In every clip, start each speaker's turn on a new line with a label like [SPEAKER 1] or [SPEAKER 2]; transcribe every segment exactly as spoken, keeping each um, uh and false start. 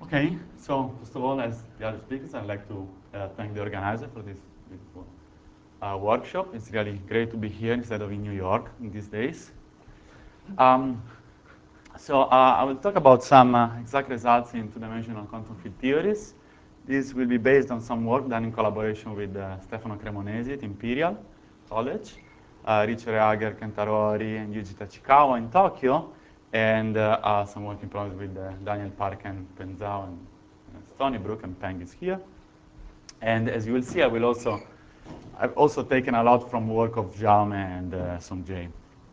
[SPEAKER 1] Okay, so first of all, as the other speakers, I'd like to uh, thank the organizer for this beautiful uh, workshop. It's really great to be here instead of in New York in these days. Um, so uh, I will talk about some uh, exact results in two-dimensional quantum field theories. This will be based on some work done in collaboration with uh, Stefano Cremonesi at Imperial College, uh, Rich Reager, Kentaro Ori, and Yuji Tachikawa in Tokyo, and uh, uh, some work in progress with uh, Daniel Park and Penzao and uh, Stony Brook, and Peng is here. And as you will see, I will also, I've also taken a lot from work of Jaume and uh, Songjay.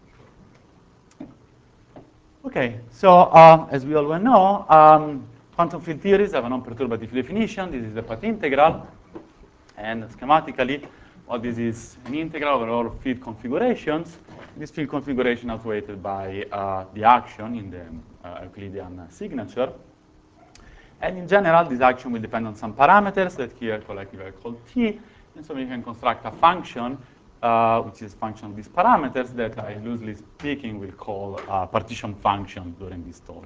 [SPEAKER 1] Okay, so uh, as we all well know, um, quantum field theories have a non-perturbative definition. This is the path integral. And schematically, well, this is an integral over all field configurations. This field configuration is weighted by uh, the action in the uh, Euclidean signature. And in general, this action will depend on some parameters that here collectively are called T. And so we can construct a function, uh, which is a function of these parameters that I, loosely speaking, will call a partition function during this talk.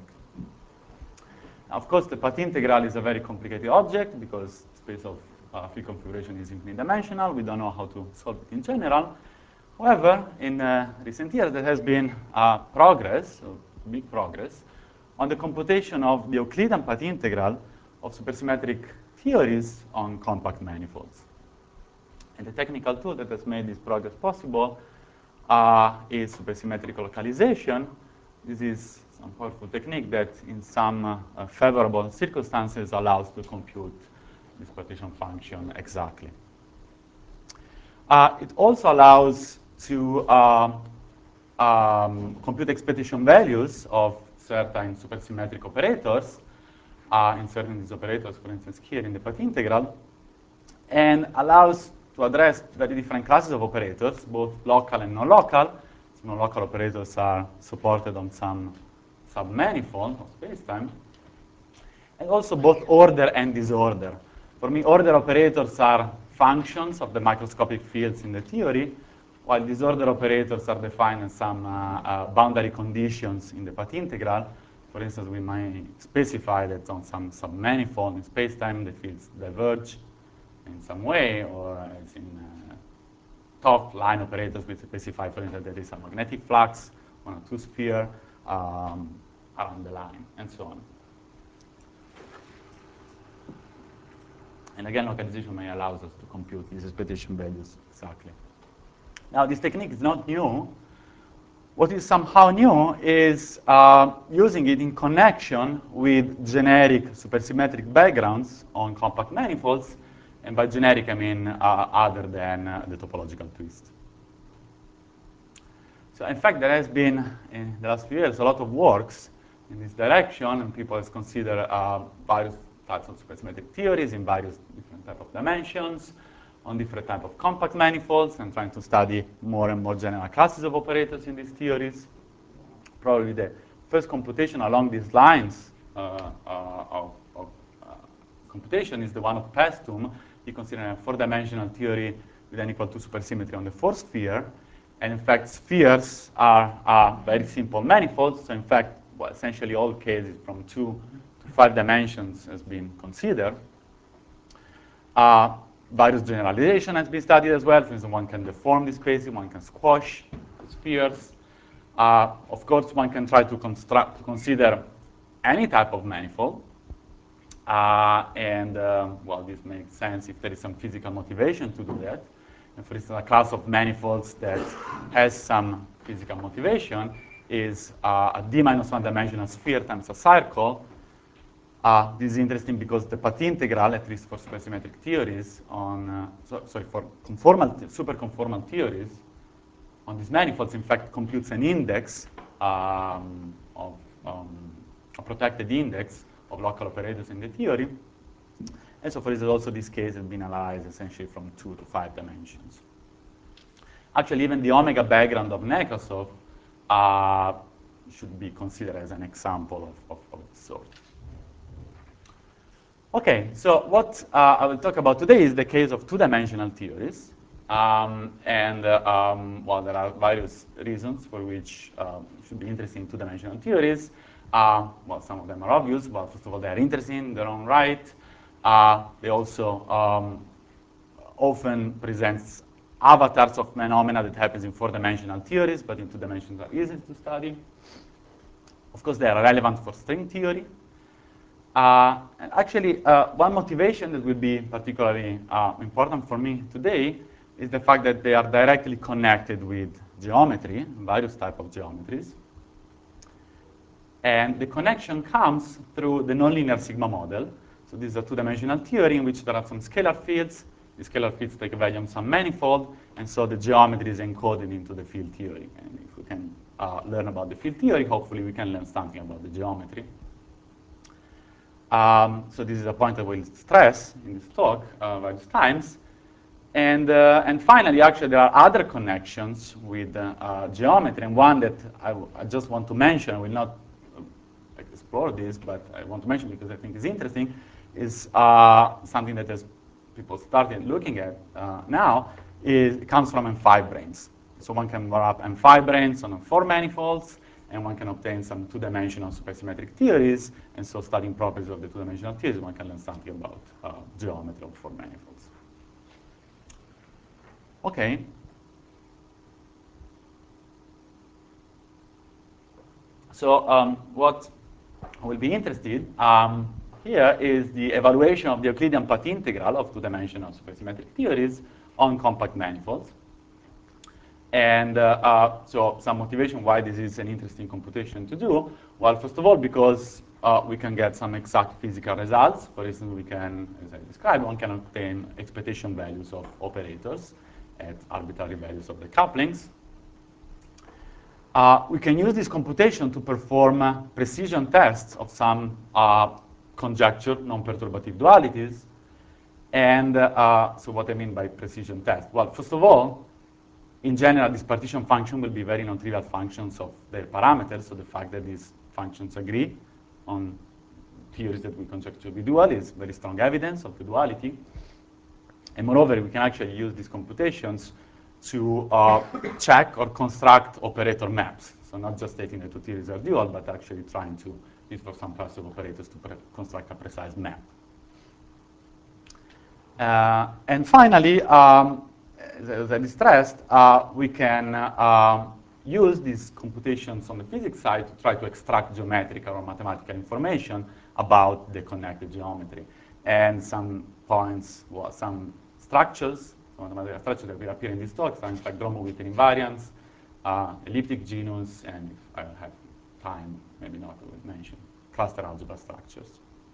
[SPEAKER 1] Now, of course, the path integral is a very complicated object because space of uh, field configuration is infinite dimensional. We don't know how to solve it in general. However, in uh, recent years, there has been uh, progress, so big progress, on the computation of the Euclidean path integral of supersymmetric theories on compact manifolds. And the technical tool that has made this progress possible uh, is supersymmetric localization. This is some powerful technique that in some uh, favorable circumstances allows to compute this partition function exactly. Uh, it also allows to uh, um, compute expectation values of certain supersymmetric operators, uh, inserting these operators, for instance, here in the path integral, and allows to address very different classes of operators, both local and non-local. So non-local operators are supported on some submanifold of spacetime, and also both order and disorder. For me, order operators are functions of the microscopic fields in the theory, while disorder operators are defined as some uh, uh, boundary conditions in the path integral. For instance, we might specify that on some submanifold in spacetime, the fields diverge in some way, or as in uh, top line operators, we specify, for instance, that there is a magnetic flux on a two-sphere um, around the line, and so on. And again, localization may allow us to compute these expectation values exactly. Now, this technique is not new. What is somehow new is uh, using it in connection with generic supersymmetric backgrounds on compact manifolds. And by generic, I mean uh, other than uh, the topological twist. So in fact, there has been, in the last few years, a lot of works in this direction, and people have considered uh, various types of supersymmetric theories in various different types of dimensions, on different types of compact manifolds, and trying to study more and more general classes of operators in these theories. Probably the first computation along these lines uh, uh, of, of uh, computation is the one of Pestum. He considered a four-dimensional theory with n equal to supersymmetry on the fourth sphere. And in fact, spheres are, are very simple manifolds. So in fact, well, essentially all cases from two to five dimensions has been considered. Uh, various generalization has been studied as well. For instance, one can deform this crazy, one can squash spheres. Uh, of course, one can try to construct, to consider any type of manifold. Uh, and, uh, well, this makes sense if there is some physical motivation to do that. And for instance, a class of manifolds that has some physical motivation is uh, a d minus one dimensional sphere times a circle. Uh, this is interesting because the path integral, at least for supersymmetric theories, on uh, so, sorry for conformal superconformal theories, on these manifolds, in fact, computes an index um, of um, a protected index of local operators in the theory. And so, for instance, also this case has been analyzed essentially from two to five dimensions. Actually, even the omega background of Nekrasov uh, should be considered as an example of, of, of this sort. Okay, so what uh, I will talk about today is the case of two-dimensional theories. Um, and, uh, um, well, there are various reasons for which um, it should be interesting in two-dimensional theories. Uh, well, some of them are obvious. Well, first of all, they're interesting in their own right. Uh, they also um, often present avatars of phenomena that happens in four-dimensional theories, but in two dimensions are easy to study. Of course, they are relevant for string theory. Uh, and actually, uh, one motivation that will be particularly uh, important for me today is the fact that they are directly connected with geometry, various types of geometries. And the connection comes through the nonlinear sigma model. So this is a two-dimensional theory in which there are some scalar fields. The scalar fields take a value on some manifold, and so the geometry is encoded into the field theory. And if we can uh, learn about the field theory, hopefully we can learn something about the geometry. Um, so this is a point I will stress in this talk uh, various times. And, uh, and finally, actually, there are other connections with uh, uh, geometry, and one that I, I just want to mention, I will not uh, explore this, but I want to mention because I think it's interesting, is uh, something that has people started looking at uh, now, is, it comes from M five branes. So one can wrap M five branes on four manifolds, and one can obtain some two-dimensional supersymmetric theories, and so studying properties of the two-dimensional theories, one can learn something about uh, geometry of four manifolds. Okay. So um, what will be interested um, here is the evaluation of the Euclidean path integral of two-dimensional supersymmetric theories on compact manifolds. And uh, uh, so some motivation why this is an interesting computation to do. Well, first of all, because uh, we can get some exact physical results. For instance, we can, as I described, one can obtain expectation values of operators at arbitrary values of the couplings. Uh, we can use this computation to perform uh, precision tests of some uh, conjectured non-perturbative dualities. And uh, so what I mean by precision test? Well, first of all, in general, this partition function will be very non-trivial functions of their parameters. So the fact that these functions agree on theories that we conjecture to be dual is very strong evidence of the duality. And moreover, we can actually use these computations to uh, check or construct operator maps. So not just stating that two theories are dual, but actually trying to use for some class of operators to construct a precise map. Uh, and finally, um, as I stressed, uh, we can uh, use these computations on the physics side to try to extract geometrical or mathematical information about the connected geometry. And some points, well, some structures, some mathematical structures that will appear in this talk, things like Gromov-Witten invariants, uh, elliptic genus, and if I have time, maybe not, I will mention cluster algebra structures.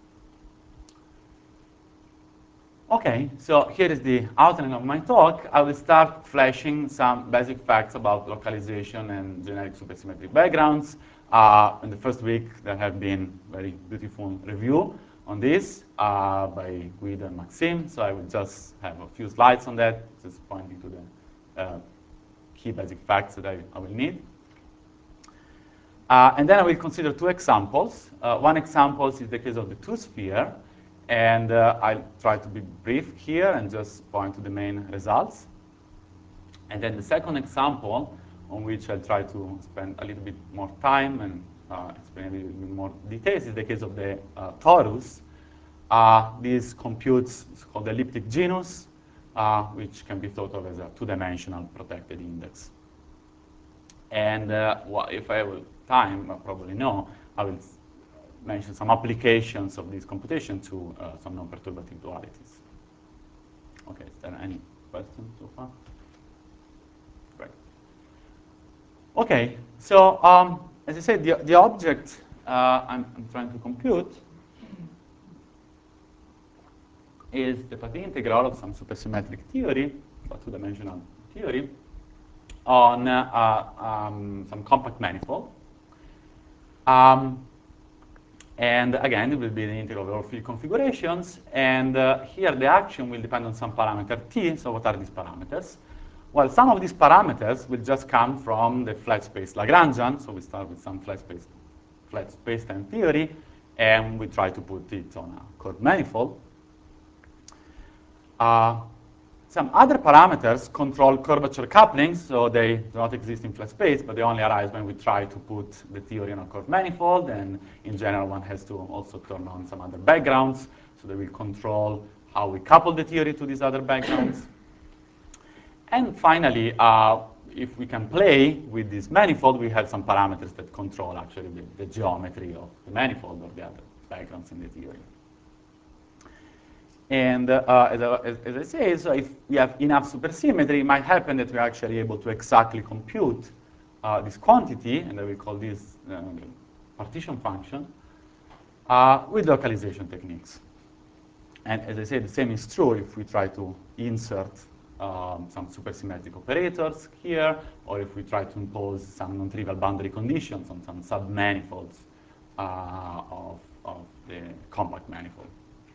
[SPEAKER 1] Okay, so here is the outline of my talk. I will start flashing some basic facts about localization and generic supersymmetric backgrounds. Uh, in the first week, there have been very beautiful review on this uh, by Guido and Maxime. So I will just have a few slides on that, just pointing to the uh, key basic facts that I, I will need. Uh, and then I will consider two examples. Uh, one example is the case of the two-sphere. And uh, I'll try to be brief here and just point to the main results. And then the second example, on which I'll try to spend a little bit more time and uh, explain a little bit more details, is the case of the uh, torus. Uh, this computes, it's called the elliptic genus, uh, which can be thought of as a two-dimensional protected index. And uh, well, if I have time, I probably know, I will mention some applications of this computation to uh, some non-perturbative dualities. Okay, is there any questions so far? Great. Okay, so um, as I said, the, the object uh, I'm, I'm trying to compute is the path integral of some supersymmetric theory, a two-dimensional theory, on uh, um, some compact manifold. Um, And again, it will be the integral of all field configurations. And uh, here, the action will depend on some parameter t. So what are these parameters? Well, some of these parameters will just come from the flat space Lagrangian. So we start with some flat space, flat space-time theory, and we try to put it on a curved manifold. Uh, some other parameters control curvature couplings, so they do not exist in flat space, but they only arise when we try to put the theory on a curved manifold, and in general, one has to also turn on some other backgrounds, so they will control how we couple the theory to these other backgrounds. And finally, uh, if we can play with this manifold, we have some parameters that control actually the, the geometry of the manifold or the other backgrounds in the theory. And uh, as, I, as, as I say, so if we have enough supersymmetry, it might happen that we're actually able to exactly compute uh, this quantity, and I will call this uh, partition function, uh, with localization techniques. And as I said, the same is true if we try to insert um, some supersymmetric operators here, or if we try to impose some non-trivial boundary conditions on some submanifolds uh, of, of the compact manifold.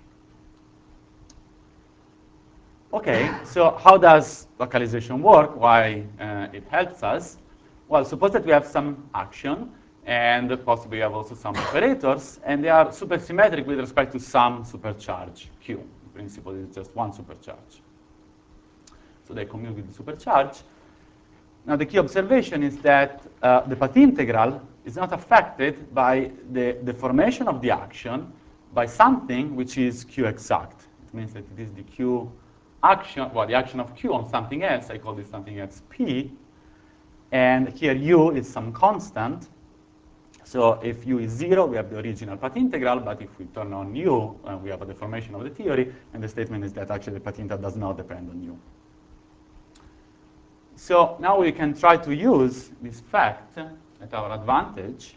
[SPEAKER 1] Okay, so how does localization work? Why uh, it helps us? Well, suppose that we have some action, and possibly we have also some operators, and they are supersymmetric with respect to some supercharge Q. In principle, it's just one supercharge. So they commute with the supercharge. Now, the key observation is that uh, the path integral is not affected by the deformation of the action by something which is Q exact. It means that it is the Q action, well, the action of Q on something else. I call this something else P. And here U is some constant. So if U is zero, we have the original path integral. But if we turn on U, uh, we have a deformation of the theory. And the statement is that actually the path integral does not depend on U. So now we can try to use this fact at our advantage.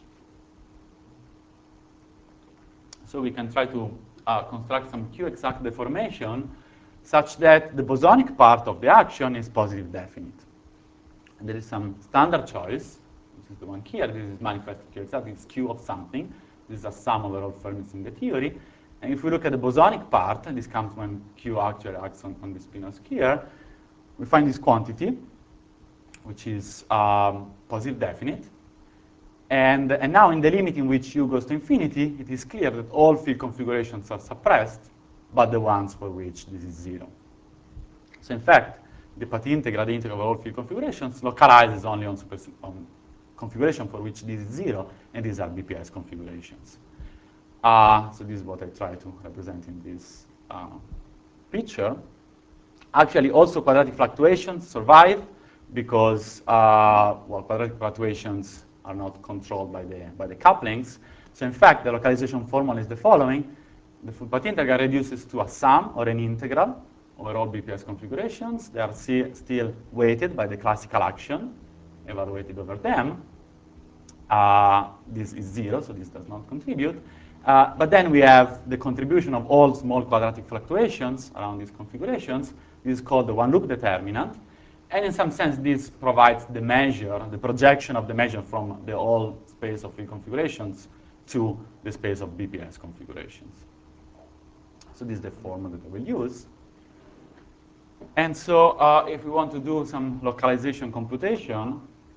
[SPEAKER 1] So we can try to uh, construct some Q-exact deformation such that the bosonic part of the action is positive definite. And there is some standard choice. This is the one here. This is manifest Q-exact. It's Q of something. This is a sum over all Fermis in the theory. And if we look at the bosonic part, and this comes when Q actually acts on, on this Pinot here, we find this quantity, which is um, positive definite. And, and now in the limit in which U goes to infinity, it is clear that all field configurations are suppressed, but the ones for which this is zero. So in fact, the path integral, the integral of all field configurations, localizes only on, super, on configuration for which this is zero, and these are B P S configurations. Uh, so this is what I try to represent in this uh, picture. Actually, also quadratic fluctuations survive because, uh, well, quadratic fluctuations are not controlled by the, by the couplings. So in fact, the localization formula is the following. The full path integral reduces to a sum or an integral over all B P S configurations. They are still weighted by the classical action, evaluated over them. Uh, this is zero, so this does not contribute. Uh, but then we have the contribution of all small quadratic fluctuations around these configurations. This is called the one-loop determinant. And in some sense, this provides the measure, the projection of the measure from the whole space of field configurations to the space of B P S configurations. So this is the formula that I will use. And so uh, if we want to do some localization computation,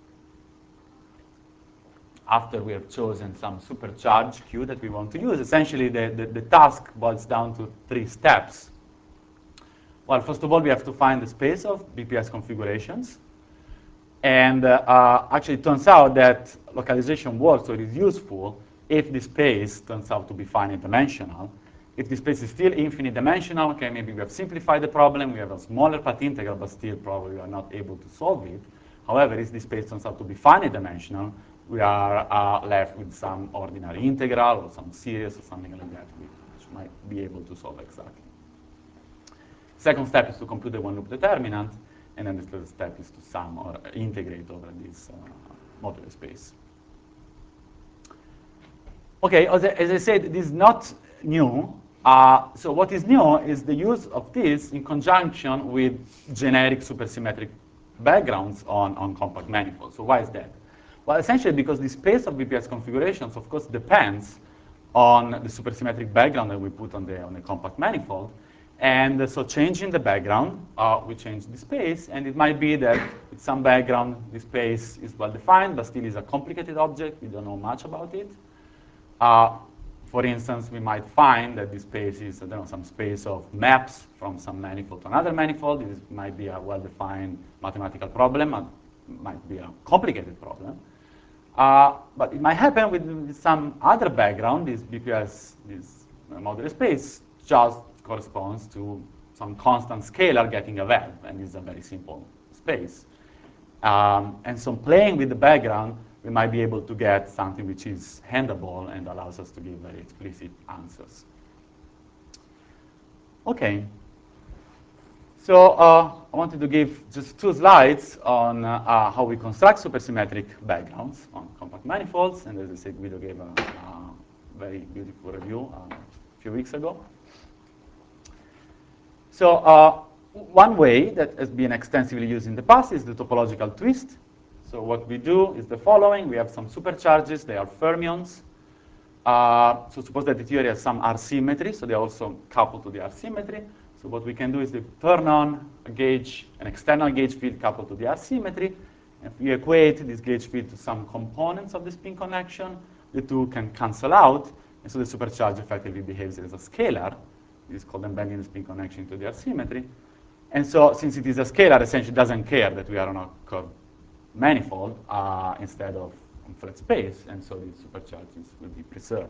[SPEAKER 1] after we have chosen some supercharge Q that we want to use, essentially the, the, the task boils down to three steps. Well, first of all, we have to find the space of B P S configurations. And uh, uh, actually, it turns out that localization works, so it is useful if the space turns out to be finite dimensional. If the space is still infinite dimensional, okay, maybe we have simplified the problem, we have a smaller path integral, but still probably we are not able to solve it. However, if the space turns out to be finite dimensional, we are uh, left with some ordinary integral or some series or something like that, which might be able to solve exactly. Second step is to compute the one-loop determinant, and then the third step is to sum or integrate over this uh, modular space. Okay, as I, as I said, this is not new. Uh, so what is new is the use of this in conjunction with generic supersymmetric backgrounds on, on compact manifolds. So why is that? Well, essentially because the space of B P S configurations, of course, depends on the supersymmetric background that we put on the, on the compact manifold. And uh, so changing the background, uh, we change the space, and it might be that with some background, the space is well-defined, but still is a complicated object. We don't know much about it. Uh, for instance, we might find that this space is, I don't know, some space of maps from some manifold to another manifold. This might be a well-defined mathematical problem, it might be a complicated problem. Uh, but it might happen with, with some other background. This B P S, this modular space, just corresponds to some constant scalar getting a value, and this is a very simple space. Um, and so playing with the background, we might be able to get something which is handleable and allows us to give very explicit answers. Okay. So uh, I wanted to give just two slides on uh, uh, how we construct supersymmetric backgrounds on compact manifolds. And as I said, Guido gave a, a very beautiful review uh, a few weeks ago. So uh, one way that has been extensively used in the past is the topological twist. So what we do is the following. We have some supercharges. They are fermions. Uh, so suppose that the theory has some R symmetry, so they are also coupled to the R symmetry. So what we can do is we turn on a gauge, an external gauge field coupled to the R symmetry. If we equate this gauge field to some components of the spin connection, the two can cancel out, and so the supercharge effectively behaves as a scalar. This is called embedding the spin connection to the R symmetry. And so since it is a scalar, essentially it doesn't care that we are on a curved manifold uh, instead of on flat space, and so these supercharges will be preserved.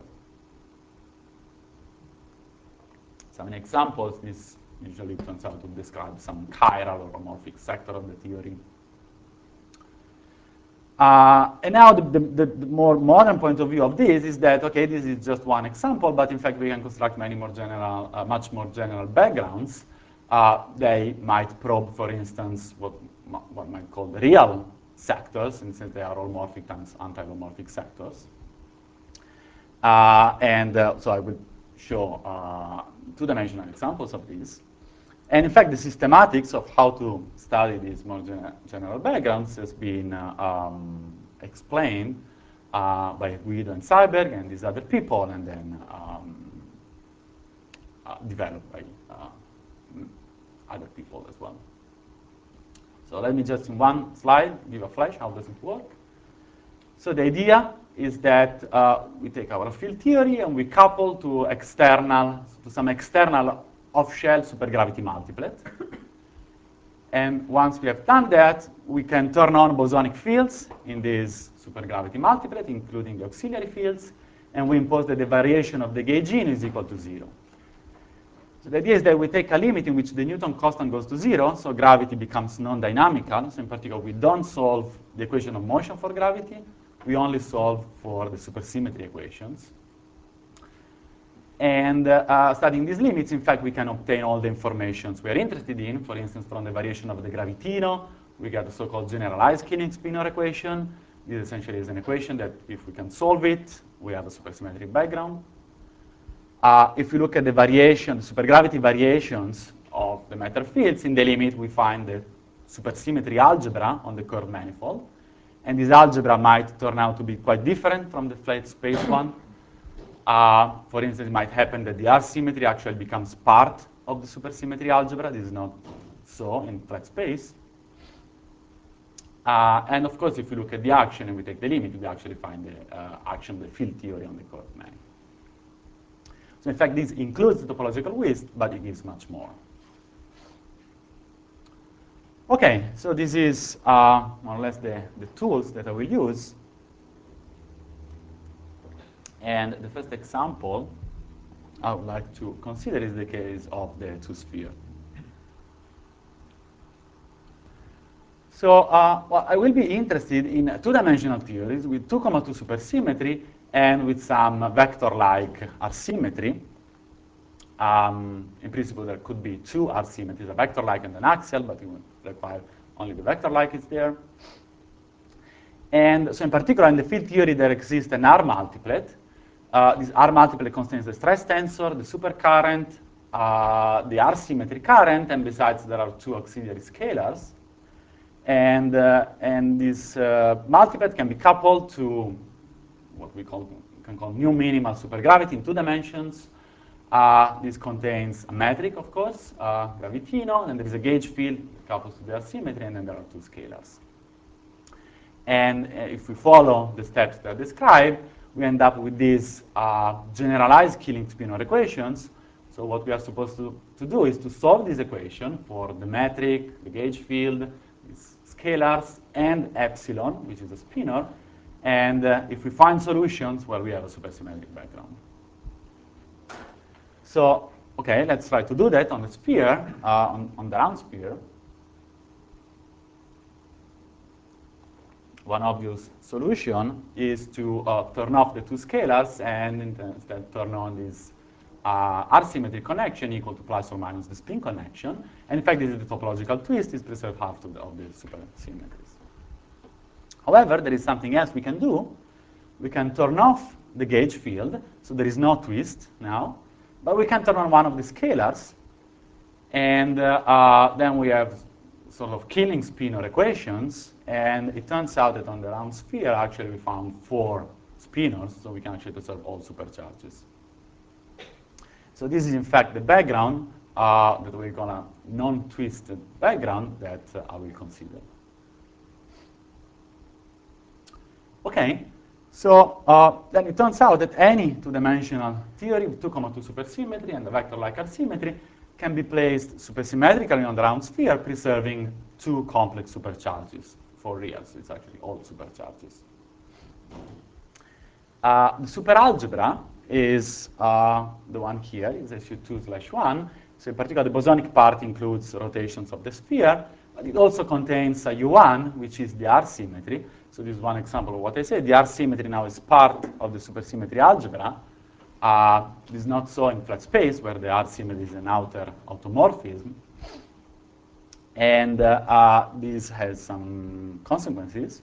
[SPEAKER 1] Some examples, this usually turns out to describe some chiral or homomorphic sector of the theory. Uh, and now the, the, the more modern point of view of this is that, okay, this is just one example, but in fact we can construct many more general, uh, much more general backgrounds. Uh, they might probe, for instance, what one might call the real sectors, and since they are holomorphic times anti-holomorphic sectors. Uh, and uh, so I will show uh, two-dimensional examples of these. And in fact, the systematics of how to study these more gen general backgrounds has been uh, um, explained uh, by Guido and Seiberg and these other people, and then um, uh, developed by uh, other people as well. So let me just, in one slide, give a flash. How does it work? So the idea is that uh, we take our field theory and we couple to external, to some external off-shell supergravity multiplet. And once we have done that, we can turn on bosonic fields in this supergravity multiplet, including the auxiliary fields, and we impose that the variation of the gauge in is equal to zero. So the idea is that we take a limit in which the Newton constant goes to zero, so gravity becomes non-dynamical. So in particular, we don't solve the equation of motion for gravity. We only solve for the supersymmetry equations. And uh, studying these limits, in fact, we can obtain all the informations we are interested in. For instance, from the variation of the gravitino, we get the so-called generalized Killing-Spinor equation. This essentially is an equation that if we can solve it, we have a supersymmetric background. Uh, if we look at the variation, the supergravity variations of the matter fields, in the limit we find the supersymmetry algebra on the curved manifold. And this algebra might turn out to be quite different from the flat space one. Uh, for instance, it might happen that the R symmetry actually becomes part of the supersymmetry algebra. This is not so in flat space. Uh, and of course, if we look at the action and we take the limit, we actually find the uh, action of the field theory on the curved manifold. So in fact, this includes the topological twist, but it gives much more. Okay, so this is uh, more or less the, the tools that I will use. And the first example I would like to consider is the case of the two-sphere. So uh, well, I will be interested in two-dimensional theories with two comma two supersymmetry and with some vector-like R-symmetry. Um, in principle, there could be two R-symmetries, a vector-like and an axial, but it would require only the vector-like is there. And so in particular, in the field theory, there exists an R-multiplet. Uh, this R-multiplet contains the stress tensor, the supercurrent, uh, the R-symmetry current, and besides, there are two auxiliary scalars. And, uh, and this uh, multiplet can be coupled to what we call, can call new minimal supergravity in two dimensions. Uh, this contains a metric, of course, uh, gravitino, and there is a gauge field coupled to the R-symmetry, and then there are two scalars. And uh, if we follow the steps that I described, we end up with these uh, generalized Killing spinor equations. So what we are supposed to, to do is to solve this equation for the metric, the gauge field, these scalars, and epsilon, which is a spinor. And uh, if we find solutions, well, we have a supersymmetric background. So, okay, let's try to do that on the sphere, uh, on, on the round sphere. One obvious solution is to uh, turn off the two scalars and instead turn on this uh, R-symmetry connection equal to plus or minus the spin connection. And in fact, this is the topological twist, is preserve half of the, of the supersymmetries. However, there is something else we can do. We can turn off the gauge field, so there is no twist now, but we can turn on one of the scalars, and uh, uh, then we have sort of Killing spinor equations, and it turns out that on the round sphere, actually, we found four spinors, so we can actually preserve all supercharges. So this is, in fact, the background uh, that we're going to non-twisted background that uh, I will consider. Okay, so uh, then it turns out that any two-dimensional theory with two comma two supersymmetry and a vector-like R-symmetry can be placed supersymmetrically on the round sphere, preserving two complex supercharges for real. So it's actually all supercharges. Uh, the superalgebra is uh, the one here, is S U two slash one. So in particular, the bosonic part includes rotations of the sphere, but it also contains a U one, which is the R-symmetry. So this is one example of what I said. The R-symmetry now is part of the supersymmetry algebra. Uh, this is not so in flat space, where the R-symmetry is an outer automorphism. And uh, uh, this has some consequences.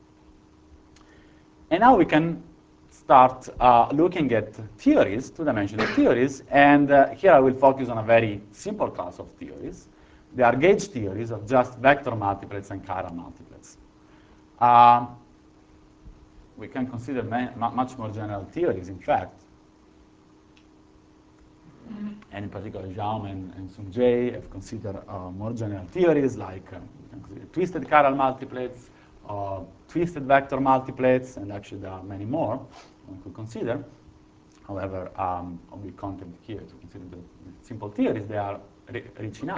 [SPEAKER 1] And now we can start uh, looking at theories, two-dimensional theories. And uh, here I will focus on a very simple class of theories. They are gauge theories of just vector multiplets and chiral multiplets. Uh, we can consider much more general theories, in fact. And in particular, Jaume and, and Sung-jae have considered uh, more general theories, like uh, we can consider twisted chiral multiplets, uh, twisted vector multiplets, and actually there are many more one could consider. However, um, we content here to consider the, the simple theories, they are ri rich enough.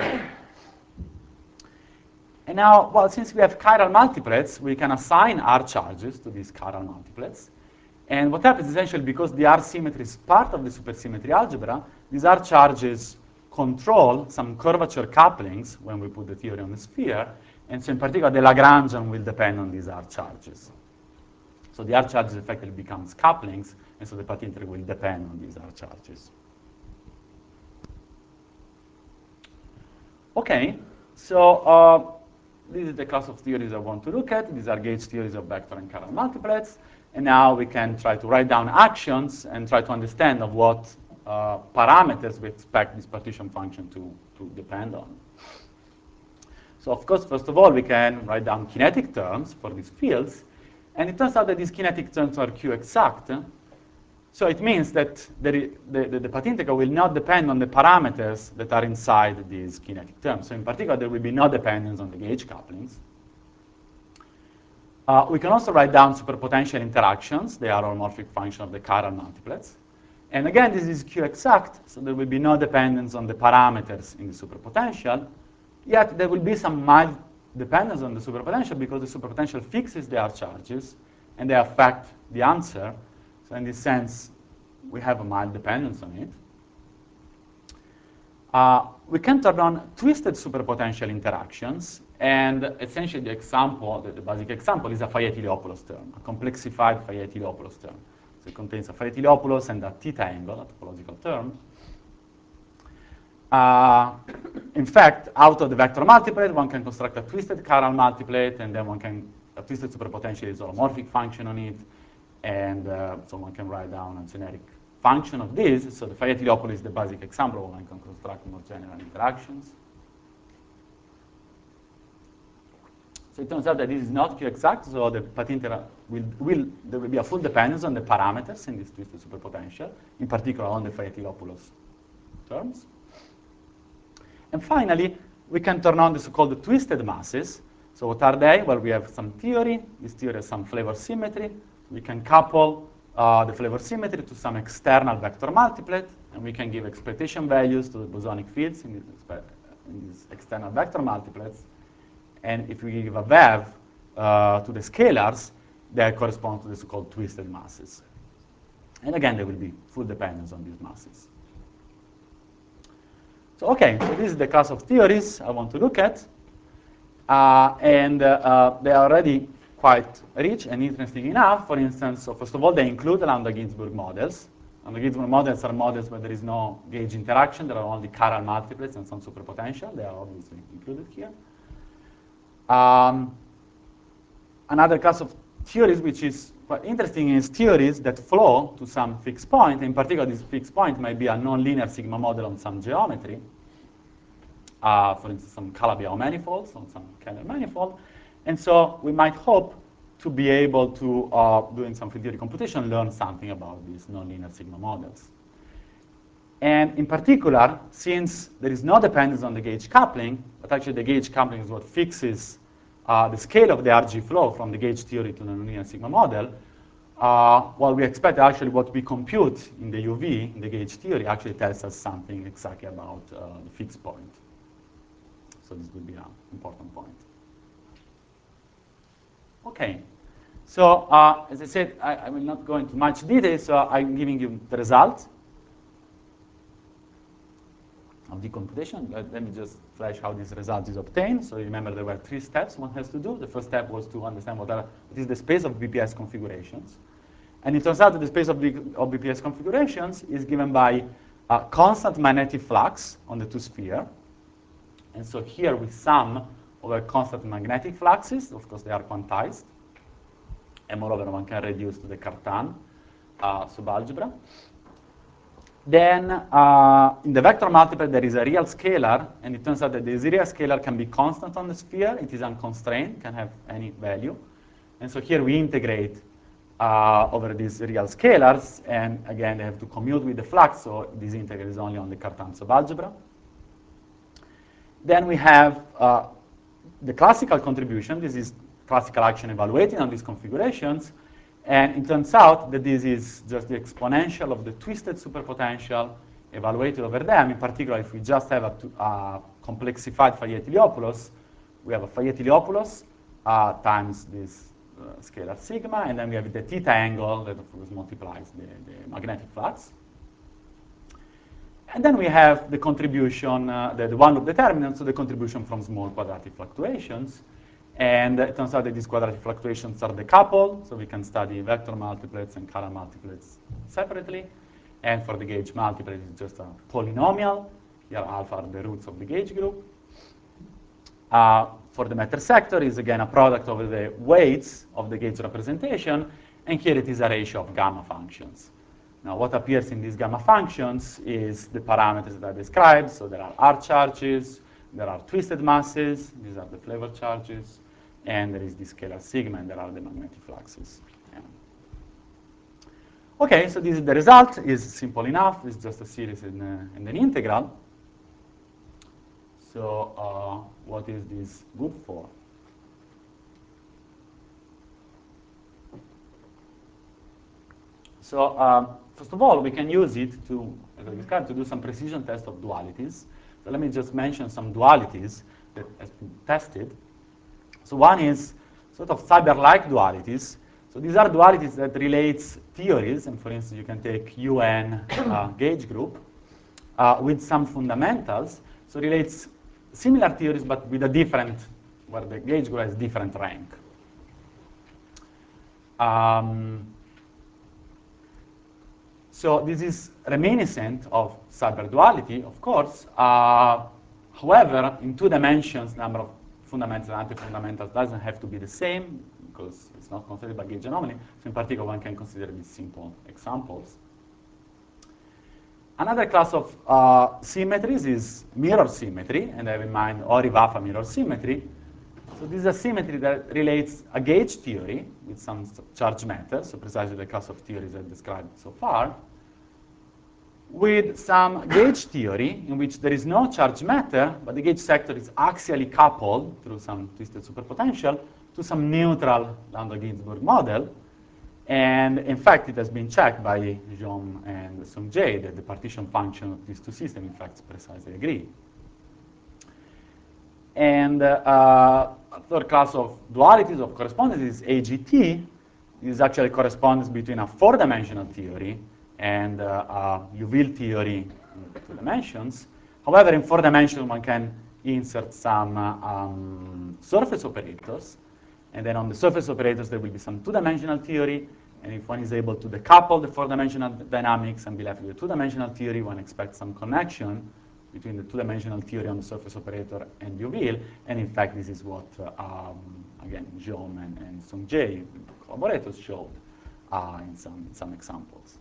[SPEAKER 1] And now, well, since we have chiral multiplets, we can assign R charges to these chiral multiplets. And what happens essentially, because the R-symmetry is part of the supersymmetry algebra, these R charges control some curvature couplings when we put the theory on the sphere. And so in particular, the Lagrangian will depend on these R charges. So the R charges effectively becomes couplings, and so the path integral will depend on these R charges. Okay, so uh, this is the class of theories I want to look at. These are gauge theories of vector and chiral multiplets. And now we can try to write down actions and try to understand of what uh, parameters we expect this partition function to, to depend on. So of course, first of all, we can write down kinetic terms for these fields. And it turns out that these kinetic terms are Q-exact. So it means that the, the, the, the path integral will not depend on the parameters that are inside these kinetic terms. So in particular, there will be no dependence on the gauge couplings. Uh, we can also write down superpotential interactions. They are holomorphic function of the chiral multiplets. And again, this is Q-exact, so there will be no dependence on the parameters in the superpotential. Yet there will be some mild dependence on the superpotential because the superpotential fixes the R charges, and they affect the answer. So in this sense, we have a mild dependence on it. Uh, we can turn on twisted superpotential interactions, and essentially the example, the, the basic example, is a Fayet-Iliopoulos term, a complexified Fayet-Iliopoulos term. So it contains a Fayet-Iliopoulos and a theta angle, a topological term. Uh, in fact, out of the vector multiplet, one can construct a twisted chiral multiplet, and then one can, a twisted superpotential is a holomorphic function on it, and uh, so one can write down a generic function of this. So the Fayet-Iliopoulos is the basic example where one can construct more general interactions. So it turns out that this is not Q-exact, so the path integral will, will, there will be a full dependence on the parameters in this twisted superpotential, in particular on the Fayet-Iliopoulos terms. And finally, we can turn on the so-called twisted masses. So what are they? Well, we have some theory. This theory has some flavor symmetry. We can couple uh, the flavor symmetry to some external vector multiplet, and we can give expectation values to the bosonic fields in these, in these external vector multiplets. And if we give a V E V uh, to the scalars, they correspond to the so-called twisted masses. And again, there will be full dependence on these masses. So, okay, so this is the class of theories I want to look at. Uh, and uh, uh, they are already quite rich and interesting enough. For instance, so first of all, they include the Lambda-Ginsburg models. Lambda-Ginsburg models are models where there is no gauge interaction. There are only chiral multiplets and some superpotential. They are obviously included here. Um, another class of theories which is quite interesting is theories that flow to some fixed point. In particular, this fixed point might be a nonlinear sigma model on some geometry. Uh, for instance, some Calabi-Yau manifolds on some Keller manifold. And so we might hope to be able to, uh, doing some field theory computation, learn something about these nonlinear sigma models. And in particular, since there is no dependence on the gauge coupling, but actually the gauge coupling is what fixes uh, the scale of the R G flow from the gauge theory to the nonlinear sigma model, uh, well, we expect actually what we compute in the U V, in the gauge theory, actually tells us something exactly about uh, the fixed point. So this would be an important point. Okay. So uh, as I said, I, I will not go into much detail, so I'm giving you the result of the computation. Let, let me just flash how this result is obtained. So remember there were three steps one has to do. The first step was to understand what, are, what is the space of B P S configurations. And it turns out that the space of, B, of B P S configurations is given by a constant magnetic flux on the two spheres. And so here we sum over constant magnetic fluxes. Of course, they are quantized. And moreover, one can reduce to the Cartan uh, subalgebra. Then uh, in the vector multiplet, there is a real scalar. And it turns out that this real scalar can be constant on the sphere. It is unconstrained, can have any value. And so here we integrate uh, over these real scalars. And again, they have to commute with the flux. So this integral is only on the Cartan subalgebra. Then we have uh, the classical contribution. This is classical action evaluating on these configurations. And it turns out that this is just the exponential of the twisted superpotential evaluated over them. In particular, if we just have a, a complexified Fayet-Iliopoulos, we have a Fayet-Iliopoulos uh, times this uh, scalar sigma, and then we have the theta angle that, of course, multiplies the, the magnetic flux. And then we have the contribution, uh, the, the one-loop determinant, so the contribution from small quadratic fluctuations. And it turns out that these quadratic fluctuations are decoupled, so we can study vector multiplets and chiral multiplets separately. And for the gauge multiplet, it's just a polynomial. Here, alpha are the roots of the gauge group. Uh, for the matter sector, is again a product over the weights of the gauge representation. And here it is a ratio of gamma functions. Now, what appears in these gamma functions is the parameters that I described. So there are R charges, there are twisted masses, these are the flavor charges, and there is the scalar sigma, and there are the magnetic fluxes. Yeah. Okay, so this is the result. It's simple enough. It's just a series in, uh, in an integral. So uh, what is this good for? So um, first of all, we can use it to, as I described, to do some precision test of dualities. So let me just mention some dualities that has been tested. So one is sort of cyber-like dualities. So these are dualities that relates theories, and for instance, you can take U N uh, gauge group uh, with some fundamentals. So relates similar theories, but with a different, where the gauge group has different rank. Um, So this is reminiscent of cyberduality, of course. Uh, however, in two dimensions, number of fundamentals and anti-fundamentals doesn't have to be the same because it's not considered by gauge anomaly. So in particular, one can consider these simple examples. Another class of uh, symmetries is mirror symmetry, and I have in mind Ori-Vafa mirror symmetry. So this is a symmetry that relates a gauge theory with some charge matter, so precisely the class of theories I've described so far, with some gauge theory in which there is no charge matter, but the gauge sector is axially coupled through some twisted superpotential to some neutral Lambda-Ginsburg model. And in fact, it has been checked by Jean and Sung-Jae that the partition function of these two systems, in fact, precisely agree. And uh, a third class of dualities of correspondences is A G T. This is actually correspondence between a four-dimensional theory and uh, a Liouville theory in two dimensions. However, in four dimensions, one can insert some uh, um, surface operators. And then on the surface operators, there will be some two-dimensional theory. And if one is able to decouple the four-dimensional dynamics and be left with a two-dimensional theory, one expects some connection between the two-dimensional theory on the surface operator and Liouville. And in fact, this is what, uh, um, again, Jean and, and Sung-Jae, collaborators, showed uh, in, some, in some examples.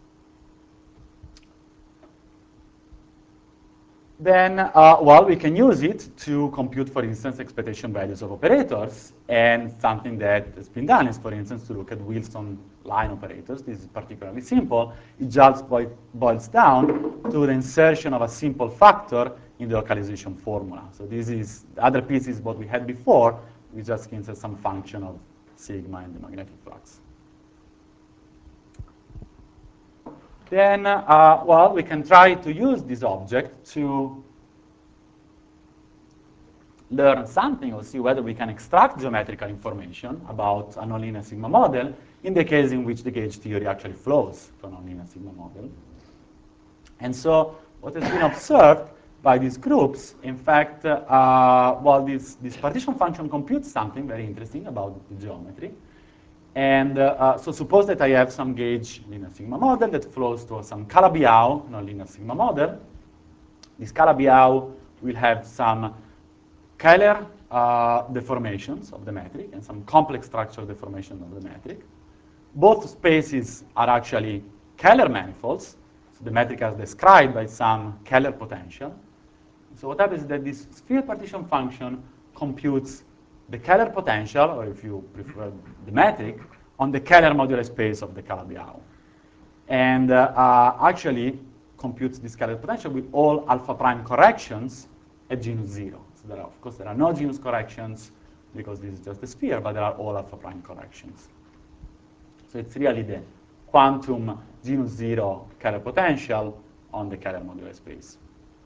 [SPEAKER 1] Then, uh, well, we can use it to compute, for instance, expectation values of operators. And something that has been done is, for instance, to look at Wilson line operators. This is particularly simple. It just boils down to the insertion of a simple factor in the localization formula. So this is, the other piece is what we had before. We just insert some function of sigma in the magnetic flux. Then, uh, well, we can try to use this object to learn something or see whether we can extract geometrical information about a nonlinear sigma model in the case in which the gauge theory actually flows to a nonlinear sigma model. And so what has been observed by these groups, in fact, uh, well, this, this partition function computes something very interesting about the geometry. And uh, uh, so suppose that I have some gauge linear sigma model that flows to some Calabi-Yau nonlinear sigma model. This Calabi-Yau will have some Keller uh, deformations of the metric and some complex structure deformation of the metric. Both spaces are actually Keller manifolds. So the metric is described by some Keller potential. So what happens is that this sphere partition function computes the Keller potential, or if you prefer the metric, on the Keller modular space of the Calabi-Yau. And uh, uh, actually computes this Keller potential with all alpha prime corrections at genus zero. So there are, of course, there are no genus corrections because this is just a sphere, but there are all alpha prime corrections. So it's really the quantum genus zero Keller potential on the Keller modular space.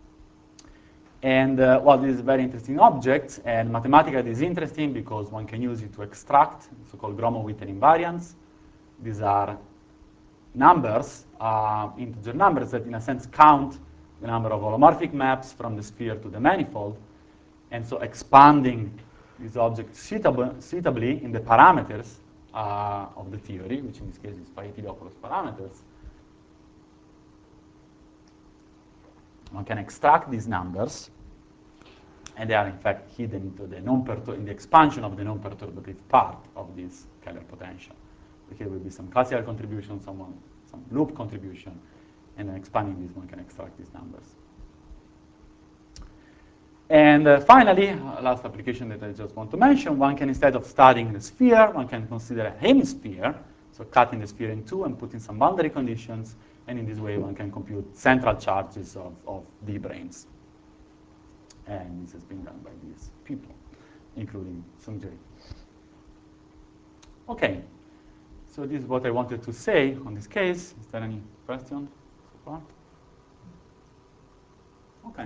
[SPEAKER 1] And uh, well, this is a very interesting object, and mathematically it is interesting because one can use it to extract so-called Gromov-Witten invariants. These are numbers, uh, integer numbers that in a sense count the number of holomorphic maps from the sphere to the manifold. And so expanding this object suitab suitably in the parameters uh, of the theory, which in this case is Paretilopoulos parameters, one can extract these numbers, and they are in fact hidden into the non in the expansion of the non-perturbative part of this Keller potential. Here will be some classical contribution, some, some loop contribution, and then expanding this, one can extract these numbers. And uh, finally, uh, last application that I just want to mention, one can, instead of studying the sphere, one can consider a hemisphere, so cutting the sphere in two and putting some boundary conditions, and in this way one can compute central charges of, of D-branes. And this has been done by these people, including Sung-Jae. Okay, so this is what I wanted to say on this case. Is there any question so far? Okay.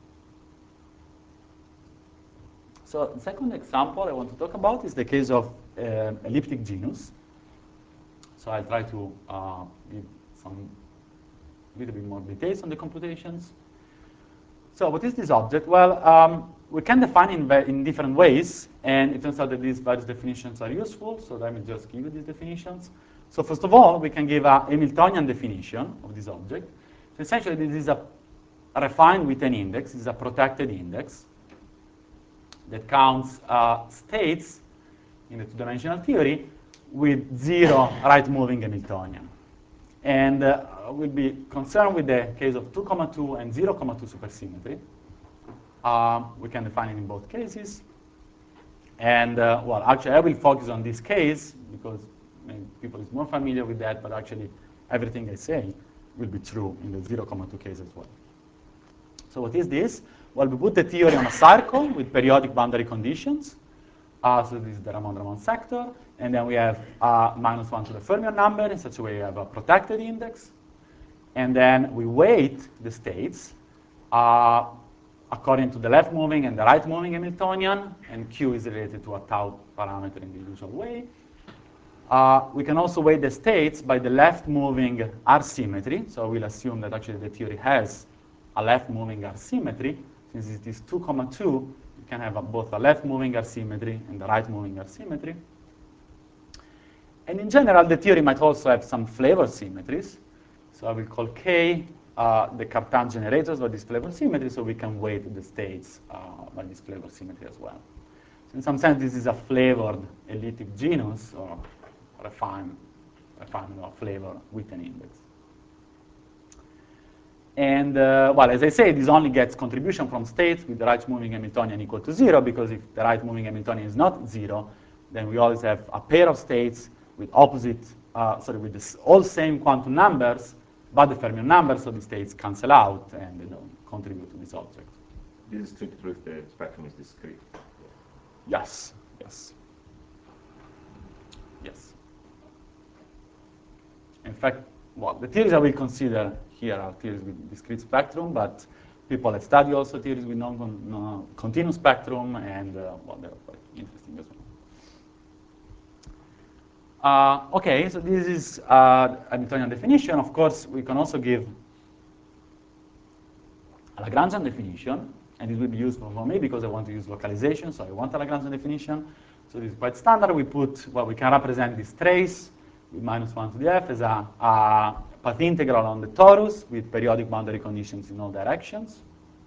[SPEAKER 1] So the second example I want to talk about is the case of uh, elliptic genus. So I'll try to uh, give some little bit more details on the computations. So what is this object? Well, um, we can define it in, in different ways, and it turns out that these various definitions are useful, so let me just give you these definitions. So first of all, we can give a Hamiltonian definition of this object. So essentially, this is a, a refined Witten index. This is a protected index that counts uh, states in the two-dimensional theory with zero right-moving Hamiltonian. And uh, we'll be concerned with the case of two comma two and zero comma two supersymmetry. Uh, we can define it in both cases. And, uh, well, actually, I will focus on this case because maybe people is more familiar with that, but actually, everything I say will be true in the zero comma two case as well. So what is this? Well, we put the theory on a circle with periodic boundary conditions. Uh, so this is the Ramond-Ramond sector. And then we have uh, minus one to the fermion number. In such a way, we have a protected index. And then we weight the states uh, according to the left-moving and the right-moving Hamiltonian. And Q is related to a tau parameter in the usual way. Uh, we can also weight the states by the left-moving R symmetry. So we'll assume that actually the theory has a left-moving R symmetry. Since it is two comma two, you can have a, both a left-moving R symmetry and the right-moving R symmetry. And in general, the theory might also have some flavor symmetries. So I will call K uh, the Cartan generators by this flavor symmetry, so we can weight the states uh, by this flavor symmetry as well. So in some sense, this is a flavored elliptic genus, or refined, refined or flavor Witten index. And, uh, well, as I say, this only gets contribution from states with the right-moving Hamiltonian equal to zero, because if the right-moving Hamiltonian is not zero, then we always have a pair of states with opposite, uh, sorry, with this, all same quantum numbers, but the fermion numbers, so the states cancel out and they don't contribute to this object.
[SPEAKER 2] This is true if the spectrum is discrete.
[SPEAKER 1] Yes, yes. Yes. In fact, well, the theories I will consider here are theories with discrete spectrum, but people have studied also theories with non-continuous spectrum, and uh, well, they're quite interesting as well. Uh, okay, so this is uh, Hamiltonian definition. Of course, we can also give a Lagrangian definition, and it will be useful for me because I want to use localization, so I want a Lagrangian definition. So this is quite standard. We put, well, we can represent this trace with minus one to the f as a, a path integral on the torus with periodic boundary conditions in all directions.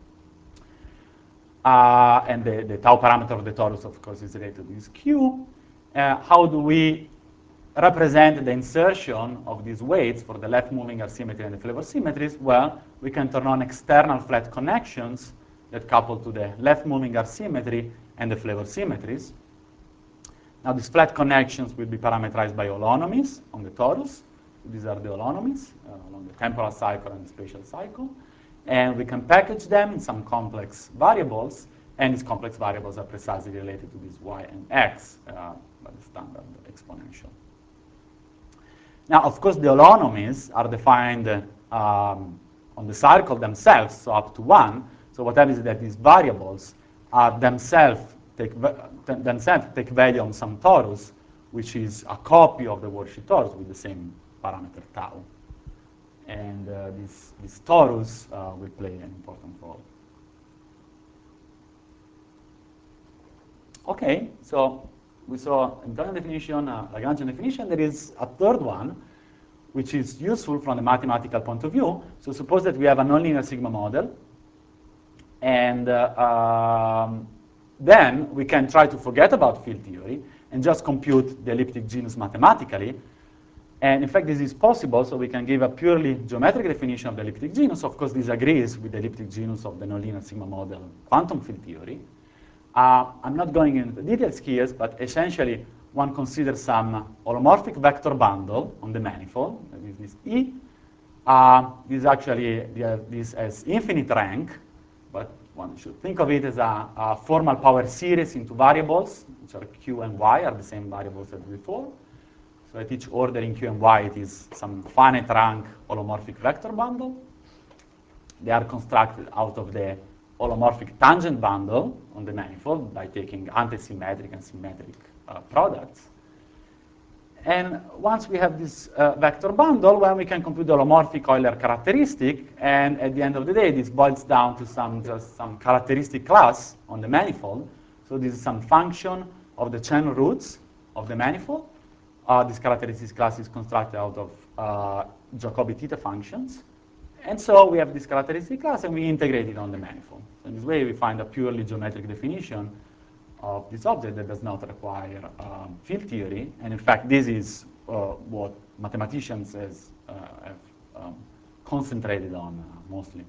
[SPEAKER 1] Uh, and the, the tau parameter of the torus, of course, is related to this q. Uh, how do we represent the insertion of these weights for the left-moving R symmetry and the flavor symmetries? Well, we can turn on external flat connections that couple to the left-moving R symmetry and the flavor symmetries. Now, these flat connections will be parameterized by holonomies on the torus. These are the holonomies uh, along the temporal cycle and the spatial cycle. And we can package them in some complex variables, and these complex variables are precisely related to these y and x uh, by the standard exponential. Now, of course, the holonomies are defined um, on the circle themselves, so up to one. So what happens is that these variables are themselves take, themselves take value on some torus, which is a copy of the worldsheet torus with the same parameter tau. And uh, this, this torus uh, will play an important role. Okay, so we saw Hamiltonian definition, uh, Lagrangian definition. There is a third one, which is useful from the mathematical point of view. So suppose that we have a nonlinear sigma model, and uh, um, then we can try to forget about field theory and just compute the elliptic genus mathematically. And in fact, this is possible, so we can give a purely geometric definition of the elliptic genus. Of course, this agrees with the elliptic genus of the nonlinear sigma model quantum field theory. Uh, I'm not going into the details here, but essentially, one considers some holomorphic vector bundle on the manifold. That is this E. Uh, this is actually, this has infinite rank, but one should think of it as a, a formal power series into variables, which are Q and Y, are the same variables as before. So at each order in Q and Y, it is some finite rank holomorphic vector bundle. They are constructed out of the holomorphic tangent bundle on the manifold by taking antisymmetric and symmetric uh, products. And once we have this uh, vector bundle, well, we can compute the holomorphic Euler characteristic. And at the end of the day, this boils down to some just some characteristic class on the manifold. So this is some function of the chain roots of the manifold. Uh, this characteristic class is constructed out of uh, Jacobi theta functions. And so we have this characteristic class, and we integrate it on the manifold. So in this way, we find a purely geometric definition of this object that does not require um, field theory. And in fact, this is uh, what mathematicians has, uh, have um, concentrated on uh, mostly.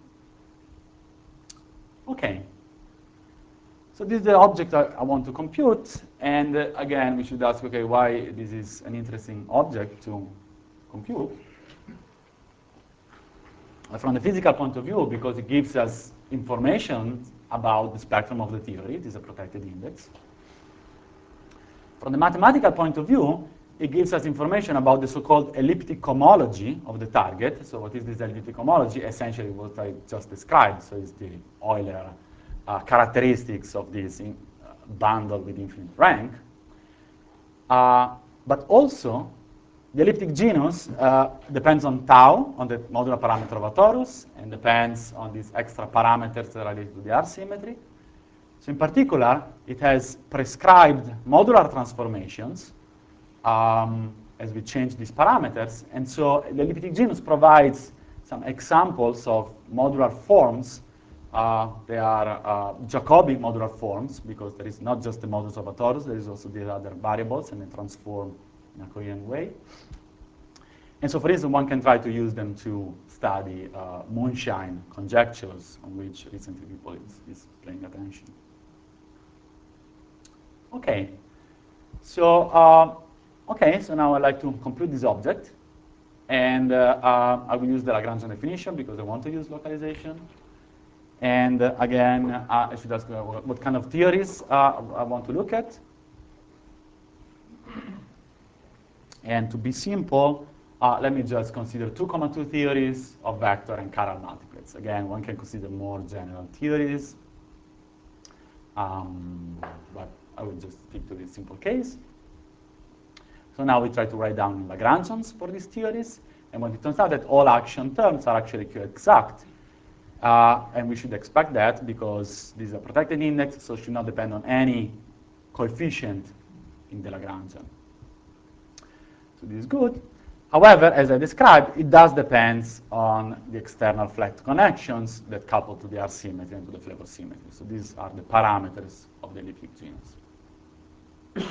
[SPEAKER 1] Okay. So this is the object I, I want to compute. And uh, again, we should ask, okay, why this is an interesting object to compute. From the physical point of view, because it gives us information about the spectrum of the theory. It is a protected index. From the mathematical point of view, it gives us information about the so-called elliptic homology of the target. So what is this elliptic homology? Essentially what I just described. So it's the Euler uh, characteristics of this in, uh, bundle with infinite rank. Uh, but also, the elliptic genus uh, depends on tau, on the modular parameter of a torus, and depends on these extra parameters that are related to the R symmetry. So in particular, it has prescribed modular transformations um, as we change these parameters. And so the elliptic genus provides some examples of modular forms. Uh, they are uh, Jacobi modular forms, because there is not just the modulus of a torus, there is also these other variables, and they transform in a coherent way. And so, for instance, one can try to use them to study uh, moonshine conjectures, on which recently people is, is paying attention. Okay, so uh, okay, so now I'd like to compute this object, and uh, uh, I will use the Lagrangian definition because I want to use localization. And uh, again, uh, I should ask uh, what kind of theories uh, I want to look at. And to be simple, uh, let me just consider two comma two theories of vector and chiral multiplets. Again, one can consider more general theories, um, but I will just stick to this simple case. So now we try to write down Lagrangians for these theories, and when it turns out that all action terms are actually Q-exact, uh, and we should expect that because this is a protected index, so it should not depend on any coefficient in the Lagrangian. So this is good. However, as I described, it does depend on the external flat connections that couple to the R symmetry and to the flavor symmetry. So these are the parameters of the elliptic genus.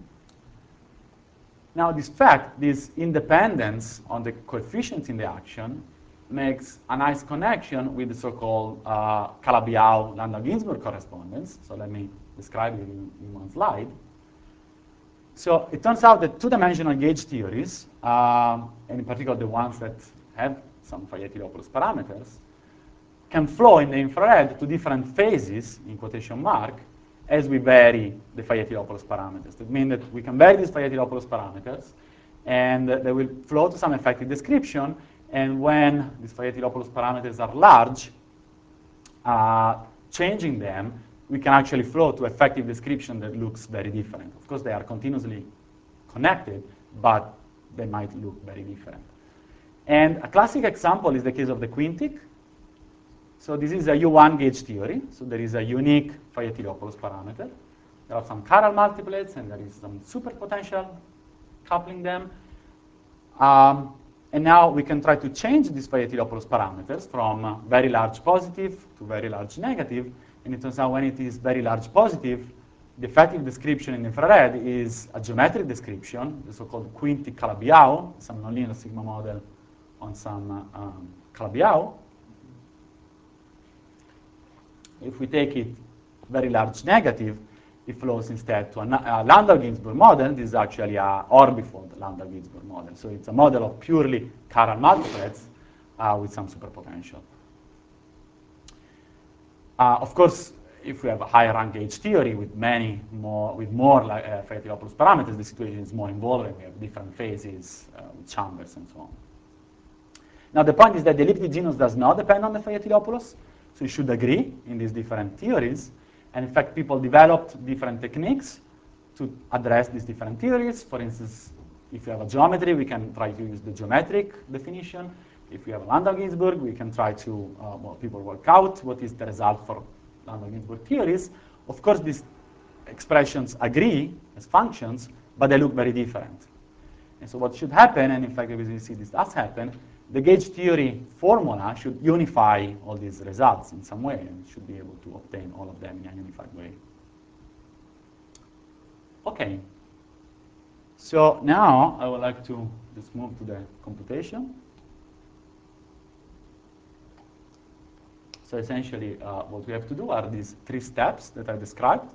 [SPEAKER 1] Now, this fact, this independence on the coefficients in the action, makes a nice connection with the so-called uh, Calabi-Yau-Landau-Ginzburg correspondence. So let me describe it in, in one slide. So it turns out that two-dimensional gauge theories, um, and in particular the ones that have some Fayet-Ilopoulos parameters, can flow in the infrared to different phases, in quotation mark, as we vary the Fayet-Ilopoulos parameters. That means that we can vary these Fayet-Ilopoulos parameters, and uh, they will flow to some effective description, and when these Fayet-Ilopoulos parameters are large, uh, changing them, we can actually flow to effective description that looks very different. Of course, they are continuously connected, but they might look very different. And a classic example is the case of the quintic. So this is a U one gauge theory. So there is a unique Fayet-Ilopoulos parameter. There are some chiral multiplets, and there is some superpotential coupling them. Um, and now we can try to change these Fayet-Ilopoulos parameters from uh, very large positive to very large negative. And it turns out when it is very large positive, the effective description in infrared is a geometric description, the so-called quintic Calabi-Yau, some nonlinear sigma model on some uh, um, Calabi-Yau. If we take it very large negative, it flows instead to a, a Landau-Ginzburg model. This is actually a orbifold Landau-Ginzburg model. So it's a model of purely chiral multiplets uh, with some superpotential. Uh, of course, if we have a higher rank gauge theory with many more, with more like, uh, Fayet-Ilopoulos parameters, the situation is more involved, and we have different phases uh, with chambers and so on. Now, the point is that the elliptic genus does not depend on the Fayet-Ilopoulos, so you should agree in these different theories. And in fact, people developed different techniques to address these different theories. For instance, if you have a geometry, we can try to use the geometric definition. If we have a Landau-Ginzburg, we can try to, uh, well, people work out what is the result for Landau-Ginzburg theories. Of course, these expressions agree as functions, but they look very different. And so what should happen, and in fact, we see this does happen, the gauge theory formula should unify all these results in some way, and should be able to obtain all of them in a unified way. Okay. So now I would like to just move to the computation. So essentially, uh, what we have to do are these three steps that I described.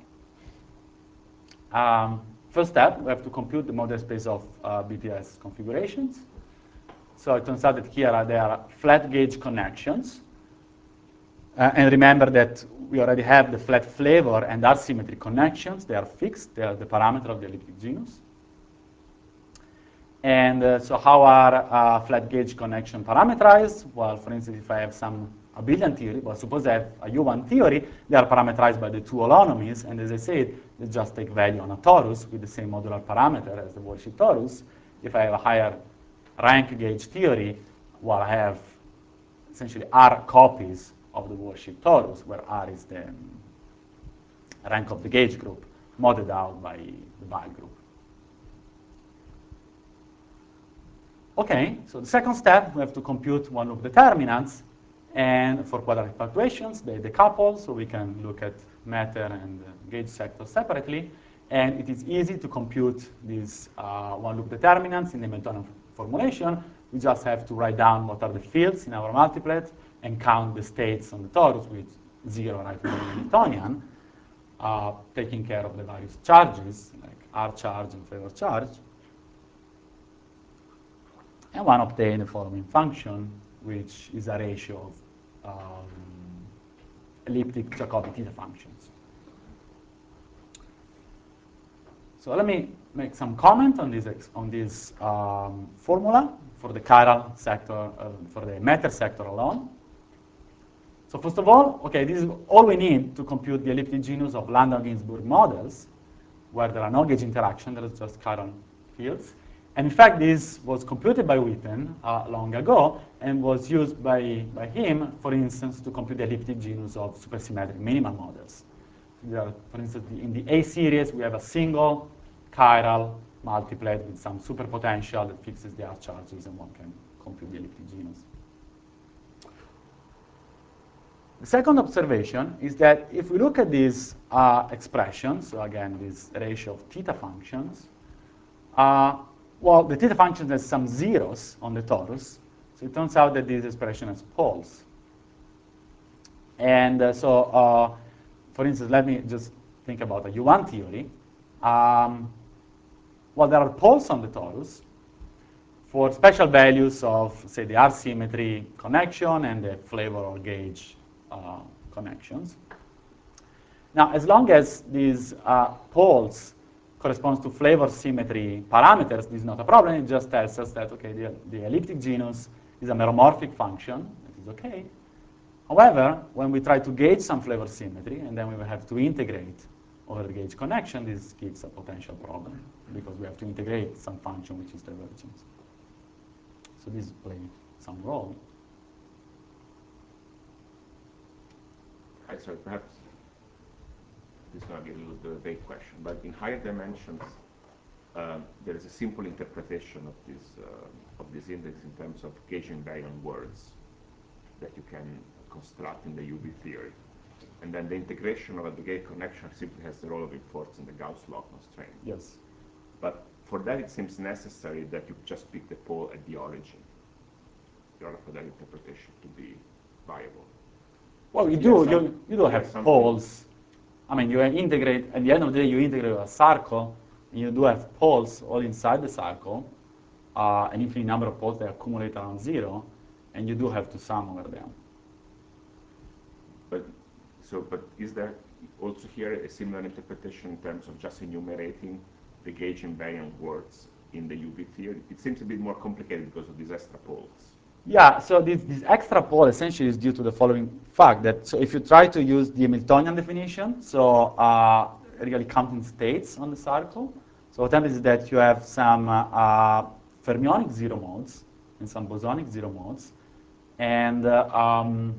[SPEAKER 1] Um, first step, we have to compute the model space of uh, B P S configurations. So it turns out that here are, there are flat gauge connections. Uh, and remember that we already have the flat flavor and R-symmetry connections. They are fixed. They are the parameter of the elliptic genus. And uh, so how are uh, flat gauge connection parameterized? Well, for instance, if I have some abelian theory, well, suppose I have a U one theory, they are parameterized by the two holonomies, and as I said, they just take value on a torus with the same modular parameter as the worldsheet torus. If I have a higher rank gauge theory, well, I have essentially R copies of the worldsheet torus, where R is the rank of the gauge group, modded out by the Weyl group. Okay, so the second step, we have to compute one-loop determinants. And for quadratic fluctuations, they decouple, so we can look at matter and uh, gauge sectors separately. And it is easy to compute these uh, one-loop determinants in the Hamiltonian formulation. We just have to write down what are the fields in our multiplet and count the states on the torus with zero right from the Hamiltonian, uh, taking care of the various charges, like R charge and favor charge. And one obtain the following function, which is a ratio of um, elliptic Jacobi theta functions. So let me make some comment on this, on this um, formula for the chiral sector, uh, for the matter sector alone. So first of all, okay, this is all we need to compute the elliptic genus of Landau-Ginzburg models, where there are no gauge interaction, there is just chiral fields. And in fact, this was computed by Witten uh, long ago and was used by, by him, for instance, to compute the elliptic genus of supersymmetric minimal models. There are, for instance, the, in the A series, we have a single chiral multiplet with some superpotential that fixes the R charges, and one can compute the elliptic genus. The second observation is that if we look at these uh, expressions, so again, this ratio of theta functions, uh, well, the theta function has some zeros on the torus, so it turns out that this expression has poles. And uh, so, uh, for instance, let me just think about a U one theory. Um, well, there are poles on the torus for special values of, say, the R-symmetry connection and the flavor or gauge uh, connections. Now, as long as these uh, poles corresponds to flavor symmetry parameters, this is not a problem. It just tells us that, okay, the, the elliptic genus is a meromorphic function. That is okay. However, when we try to gauge some flavor symmetry, and then we will have to integrate over the gauge connection, this gives a potential problem, because we have to integrate some function which is divergent. So this plays some role.
[SPEAKER 2] Hi, sorry, perhaps this is going to be a little bit of a vague question, but in higher dimensions, uh, there is a simple interpretation of this uh, of this index in terms of gauge invariant words that you can construct in the U V theory, and then the integration of a gauge connection simply has the role of enforcing the Gauss law constraint.
[SPEAKER 1] Yes.
[SPEAKER 2] But for that, it seems necessary that you just pick the pole at the origin in order for that interpretation to be viable.
[SPEAKER 1] Well, you
[SPEAKER 2] If
[SPEAKER 1] do.
[SPEAKER 2] you have,
[SPEAKER 1] You,
[SPEAKER 2] some,
[SPEAKER 1] you do have
[SPEAKER 2] something-
[SPEAKER 1] poles. I mean, you integrate, at the end of the day, you integrate a circle, and you do have poles all inside the circle, uh, an infinite number of poles that accumulate around zero, and you do have to sum over them.
[SPEAKER 2] But so, but is there also here a similar interpretation in terms of just enumerating the gauge invariant words in the U V theory? It seems a bit more complicated because of these extra poles.
[SPEAKER 1] Yeah, so this, this extra pole essentially is due to the following fact that, so if you try to use the Hamiltonian definition, so uh, really counting states on the circle, so what happens is that you have some uh, uh, fermionic zero modes and some bosonic zero modes, and uh, um,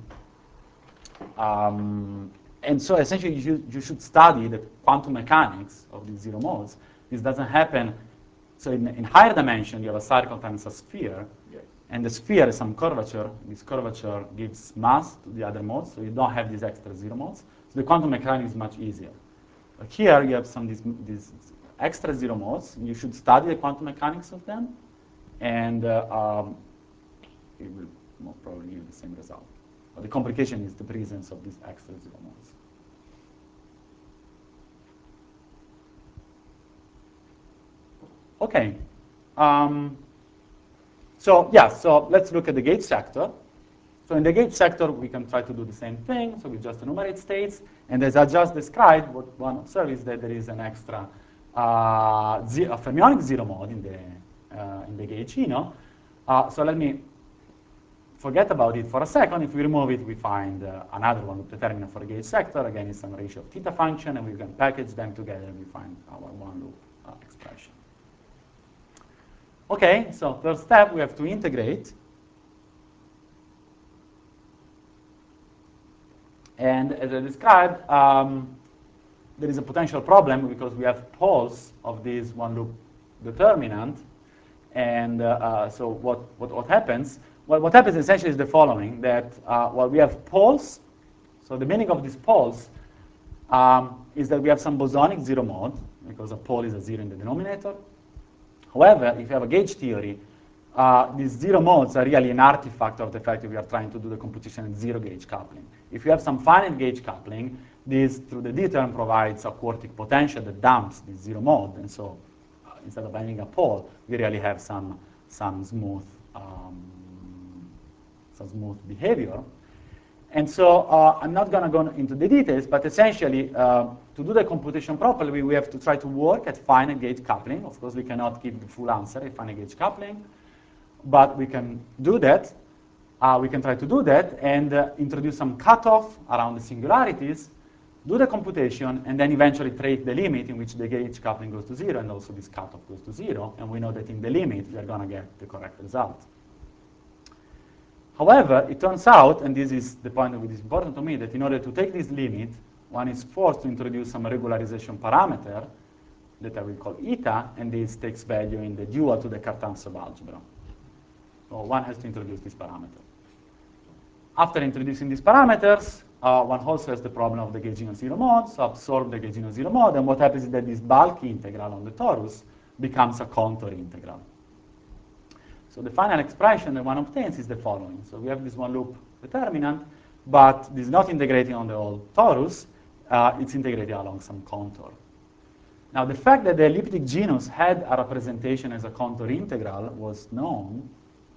[SPEAKER 1] um, and so essentially you should, you should study the quantum mechanics of these zero modes. This doesn't happen, so in, in higher dimension you have a circle times a sphere,
[SPEAKER 2] Yes.
[SPEAKER 1] and the sphere is some curvature. This curvature gives mass to the other modes, so you don't have these extra zero modes. So the quantum mechanics is much easier. But here you have some these, these extra zero modes. You should study the quantum mechanics of them, and uh, um, it will most probably give you the same result. But the complication is the presence of these extra zero modes. Okay. Um, So yeah, so let's look at the gauge sector. So in the gauge sector, we can try to do the same thing. So we just enumerate states. And as I just described, what one observes is that there is an extra uh, a fermionic zero mode in the, uh, in the gauge Eno. Uh, so let me forget about it for a second. If we remove it, we find uh, another one loop determinant for the gauge sector. Again, it's some ratio of theta function, and we can package them together, and we find our one loop uh, expression. Okay, so third step, we have to integrate. And as I described, um, there is a potential problem because we have poles of this one loop determinant. And uh, uh, so what, what, what happens? Well, what happens essentially is the following, that uh, well, we have poles. So the meaning of these poles um, is that we have some bosonic zero mode, because a pole is a zero in the denominator. However, if you have a gauge theory, uh, these zero modes are really an artifact of the fact that we are trying to do the computation in zero gauge coupling. If you have some finite gauge coupling, this, through the D term, provides a quartic potential that dumps this zero mode. And so uh, instead of having a pole, we really have some, some, smooth, um, some smooth behavior. And so uh, I'm not going to go into the details, but essentially, uh, to do the computation properly, we have to try to work at finite gauge coupling. Of course, we cannot give the full answer at finite gauge coupling, but we can do that. Uh, we can try to do that and uh, introduce some cutoff around the singularities, do the computation, and then eventually trace the limit in which the gauge coupling goes to zero, and also this cutoff goes to zero. And we know that in the limit, we are going to get the correct result. However, it turns out, and this is the point that is important to me, that in order to take this limit, one is forced to introduce some regularization parameter that I will call eta, and this takes value in the dual to the Cartan subalgebra. So one has to introduce this parameter. After introducing these parameters, uh, one also has the problem of the gaugino zero mode, so absorb the gaugino zero mode, and what happens is that this bulky integral on the torus becomes a contour integral. So the final expression that one obtains is the following. So we have this one loop determinant, but this is not integrating on the whole torus. Uh, it's integrated along some contour. Now, the fact that the elliptic genus had a representation as a contour integral was known.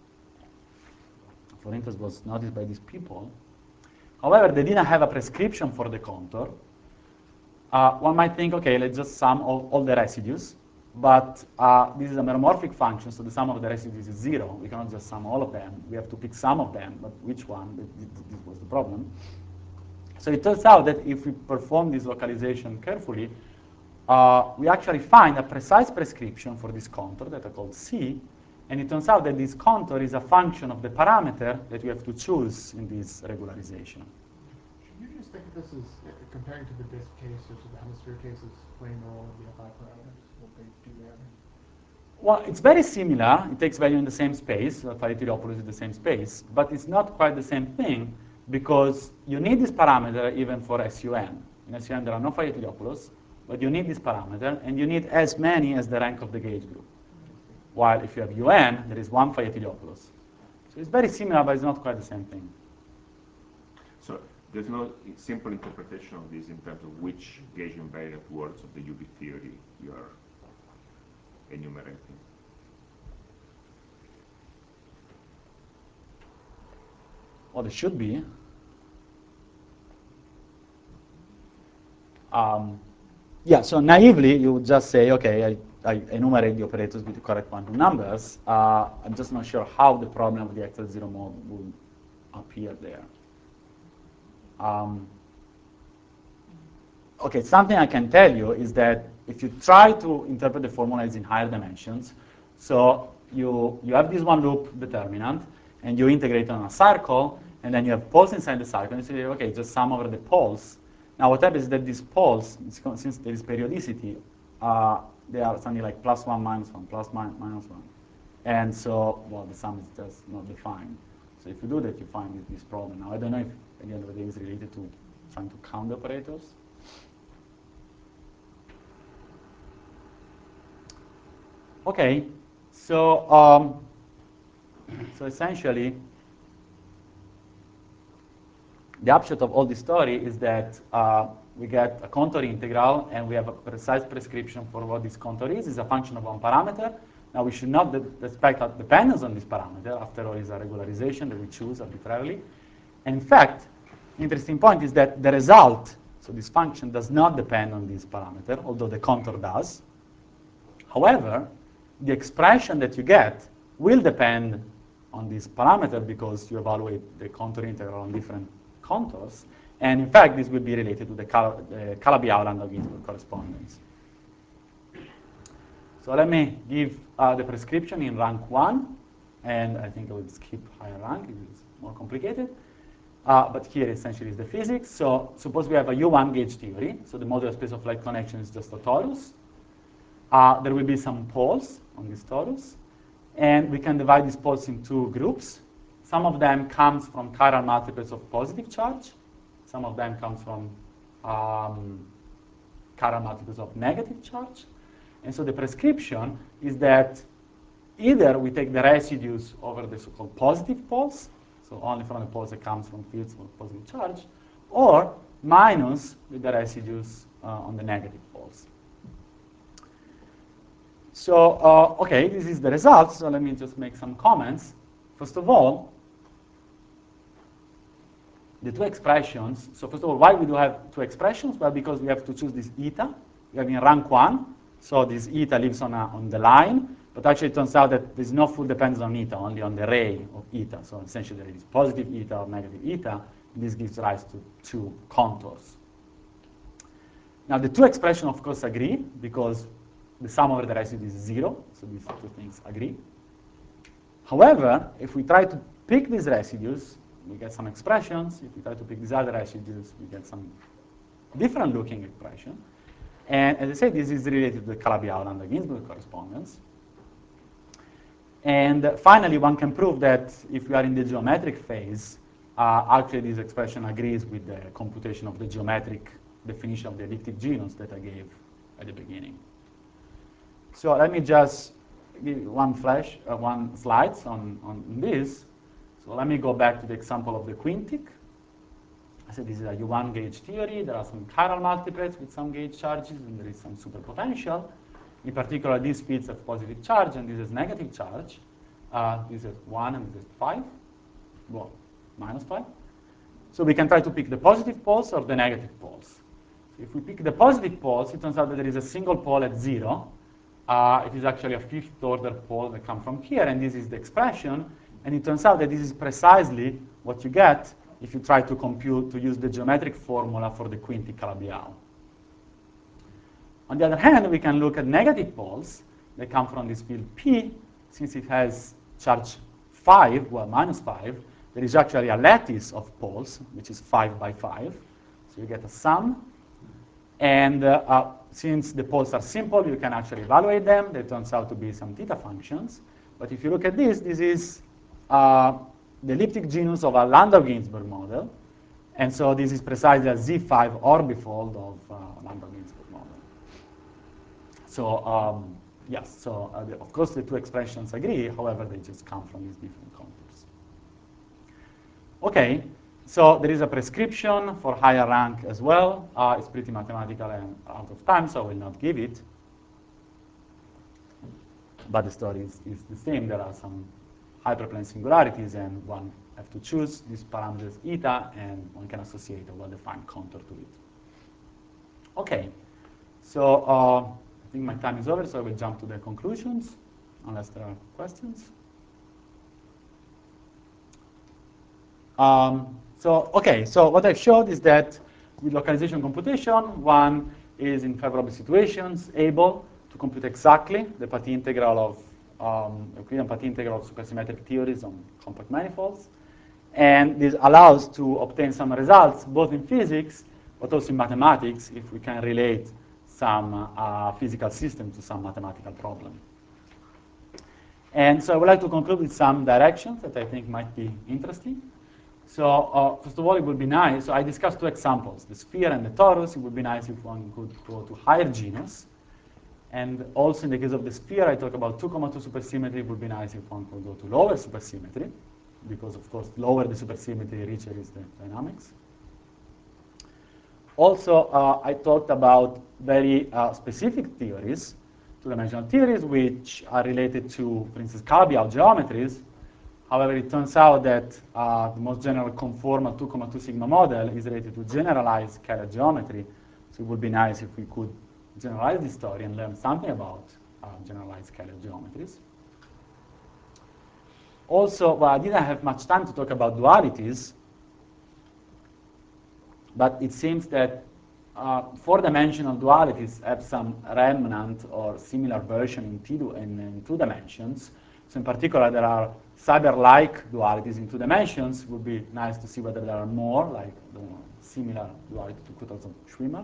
[SPEAKER 1] For instance, was noticed by these people. However, they didn't have a prescription for the contour. Uh, one might think, okay, let's just sum all, all the residues. But uh, this is a meromorphic function, so the sum of the residues is zero. We cannot just sum all of them. We have to pick some of them, but which one? This was the problem. So it turns out that if we perform this localization carefully, uh, we actually find a precise prescription for this contour that I call C, and it turns out that this contour is a function of the parameter that we have to choose in this regularization.
[SPEAKER 3] Should you just think of this as uh, comparing to the disk case or to the hemisphere case as playing the role of the F I parameters? What they do there?
[SPEAKER 1] Well, it's very similar. It takes value in the same space. So Phi Ethiopoulos is the same space, but it's not quite the same thing because you need this parameter even for S U N. In S U N, there are no Phi Ethiopoulos, but you need this parameter, and you need as many as the rank of the gauge group. While if you have U N, there is one Phi Ethiopoulos. So it's very similar, but it's not quite the same thing.
[SPEAKER 2] So there's no simple interpretation of this in terms of which gauge invariant words of the U B theory you are enumerating.
[SPEAKER 1] Well, it should be. Um, yeah, so naively, you would just say, okay, I, I enumerate the operators with the correct quantum numbers. Uh, I'm just not sure how the problem of the actual zero mode would appear there. Um, okay, something I can tell you is that if you try to interpret the formulas in higher dimensions, so you, you have this one loop determinant, and you integrate on a circle, and then you have poles inside the circle, and you say, okay, just sum over the poles. Now, what happens is that these poles, since there is periodicity, uh, they are something like plus one, minus one, plus one, minus one. And so, well, the sum is just not defined. So if you do that, you find this, this problem. Now, I don't know if, at the end of the day, it's related to trying to count the operators. Okay, so, um, so essentially, the upshot of all this story is that uh, we get a contour integral, and we have a precise prescription for what this contour is. It's a function of one parameter. Now, we should not expect a dependence on this parameter. After all, it's a regularization that we choose arbitrarily. And in fact, the interesting point is that the result, so this function, does not depend on this parameter, although the contour does. However, the expression that you get will depend on this parameter because you evaluate the contour integral on different contours. And in fact, this will be related to the Cal uh, Calabi-Yau-Landau-Ginzburg correspondence. So let me give uh, the prescription in rank one, and I think I will skip higher rank, it is more complicated. Uh, but here essentially is the physics. So suppose we have a U one gauge theory, so the modular space of light connection is just a torus. Uh, there will be some poles on this torus, and we can divide these poles into two groups. Some of them comes from chiral multiples of positive charge. Some of them comes from um, chiral multiples of negative charge. And so the prescription is that either we take the residues over the so-called positive poles, so only from the poles that comes from fields with positive charge, or minus with the residues uh, on the negative poles. So, uh, okay, this is the result, so let me just make some comments. First of all, the two expressions, so first of all, why we do have two expressions? Well, because we have to choose this eta. We have in rank one, so this eta lives on, a, on the line, but actually it turns out that there's no full dependence on eta, only on the ray of eta. So essentially there is positive eta or negative eta, and this gives rise to two contours. Now the two expressions, of course, agree, because the sum over the residue is zero, so these two things agree. However, if we try to pick these residues, we get some expressions. If we try to pick these other residues, we get some different looking expression. And as I said, this is related to the Calabi-Yau-Landau-Ginzburg correspondence. And uh, finally, one can prove that if we are in the geometric phase, uh, actually this expression agrees with the computation of the geometric definition of the elliptic genus that I gave at the beginning. So let me just give one flash, uh, one slide on, on this. So let me go back to the example of the quintic. I said this is a U one gauge theory. There are some chiral multiplets with some gauge charges, and there is some superpotential. In particular, these fields have positive charge, and this is negative charge. Uh, this is one, and this is five. Well, minus five. So we can try to pick the positive poles or the negative poles. So if we pick the positive poles, it turns out that there is a single pole at zero. Uh, it is actually a fifth order pole that comes from here, and this is the expression. And it turns out that this is precisely what you get if you try to compute, to use the geometric formula for the quintic Calabi-Yau. On the other hand, we can look at negative poles that come from this field P. Since it has charge five, well, minus five, there is actually a lattice of poles, which is five by five. So you get a sum. And uh, uh, since the poles are simple, you can actually evaluate them. They turns out to be some theta functions. But if you look at this, this is uh, the elliptic genus of a Landau-Ginzburg model. And so this is precisely a Z five orbifold of uh, Landau-Ginzburg model. So um, yes, so uh, the, of course the two expressions agree, however, they just come from these different contours. Okay, so there is a prescription for higher rank as well. Uh, it's pretty mathematical and out of time, so I will not give it. But the story is, is the same. There are some hyperplane singularities, and one has to choose these parameters eta, and one can associate a well-defined contour to it. Okay, so uh, I think my time is over, so I will jump to the conclusions, unless there are questions. Um, so, okay, so what I've showed is that with localization computation, one is in favorable situations able to compute exactly the Path integral of um, Euclidean path integral of supersymmetric theories on compact manifolds. And this allows to obtain some results, both in physics, but also in mathematics, if we can relate some uh, physical system to some mathematical problem. And so I would like to conclude with some directions that I think might be interesting. So uh, first of all, it would be nice, so I discussed two examples, the sphere and the torus. It would be nice if one could go to higher genus. And also in the case of the sphere, I talk about two comma two supersymmetry. It would be nice if one could go to lower supersymmetry, because of course, lower the supersymmetry, richer is the dynamics. Also, uh, I talked about very uh, specific theories, two-dimensional theories, which are related to, for instance, Calabi-Yau geometries, However, it turns out that uh, the most general conformal two comma two sigma model is related to generalized scalar geometry. So it would be nice if we could generalize this story and learn something about uh, generalized scalar geometries. Also, well, I didn't have much time to talk about dualities, but it seems that uh, four-dimensional dualities have some remnant or similar version in, t in, in two dimensions. So in particular, there are cyber-like dualities in two dimensions. It would be nice to see whether there are more, like the similar duality to Kutázov-Schwimmer.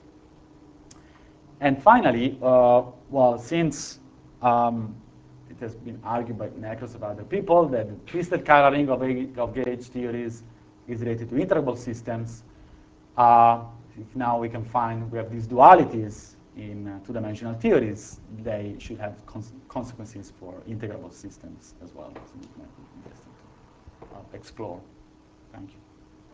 [SPEAKER 1] And finally, uh, well, since um, it has been argued by Nekros of other people that the twisted Kähler ring of, of gauge theories is related to integrable systems, uh, if now we can find, we have these dualities in uh, two-dimensional theories, they should have cons consequences for integrable systems as well. So it might be interesting to uh, explore. Thank you.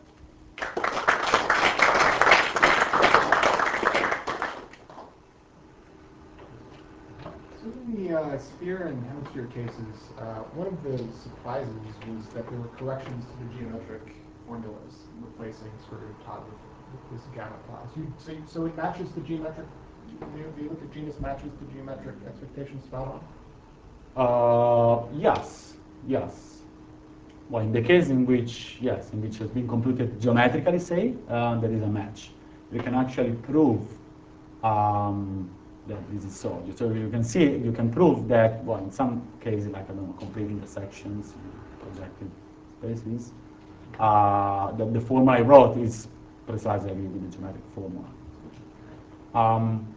[SPEAKER 3] So in the uh, sphere and hemisphere cases, uh, one of the surprises was that there were corrections to the geometric formulas, replacing sort of top with, with this gamma class. You, so, so it matches the geometric, the, the elliptic genus matches the geometric expectations spot on?
[SPEAKER 1] Uh, yes, yes. Well, in the case in which, yes, in which has been computed geometrically, say, uh, there is a match. You can actually prove um, that this is so. So you can see, you can prove that, well, in some cases, like, I don't know, complete intersections, projected spaces, uh, that the formula I wrote is precisely with the geometric formula. Um,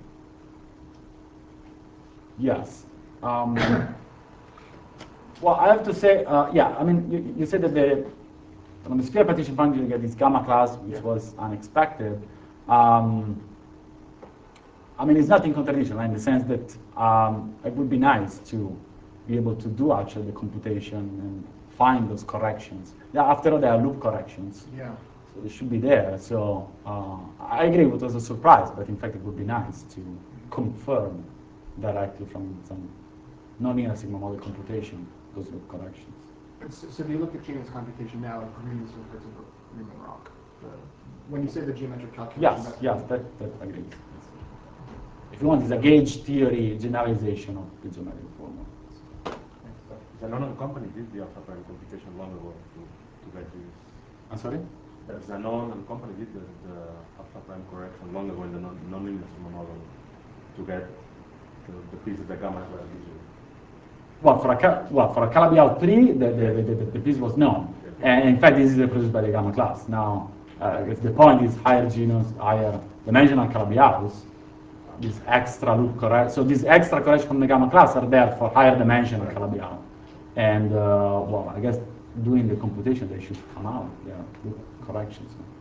[SPEAKER 1] yes. Um, well, I have to say, uh, yeah, I mean, you, you said that the, on the sphere partition function, you get this gamma class, which yeah. was unexpected. Um, I mean, it's not in contradiction, right, in the sense that um, it would be nice to be able to do actually the computation and find those corrections. Yeah, after all, they are loop corrections.
[SPEAKER 3] Yeah.
[SPEAKER 1] So they should be there. So uh, I agree it was a surprise, but in fact, it would be nice to confirm directly from some non-linear sigma model computation those loop corrections.
[SPEAKER 3] So, so the elliptic genus computation now agrees with Hertzberg, Riemann-Roch. When you say the geometric calculation,
[SPEAKER 1] yes, yes, that, that agrees. Yes. If you want, it's a gauge theory generalization of the geometric formula.
[SPEAKER 4] Zanon and company did the alpha prime computation long ago to, to get this.
[SPEAKER 1] I'm sorry?
[SPEAKER 4] Zanon and company did the, the alpha prime correction long ago in the non, non-linear sigma model to get the, the piece of the gamma as well as usual.
[SPEAKER 1] Well, for a, well, for a Calabi-Yau three, the, the, the, the, the piece was known. Yeah. And in fact, this is produced by the gamma class. Now, uh, if the point is higher genus, higher dimensional Calabi-Yaus, this extra loop correct. So these extra corrections from the gamma class are there for higher dimensional right. Calabi-Yau. And, uh, well, I guess doing the computation, they should come out. Yeah, loop corrections.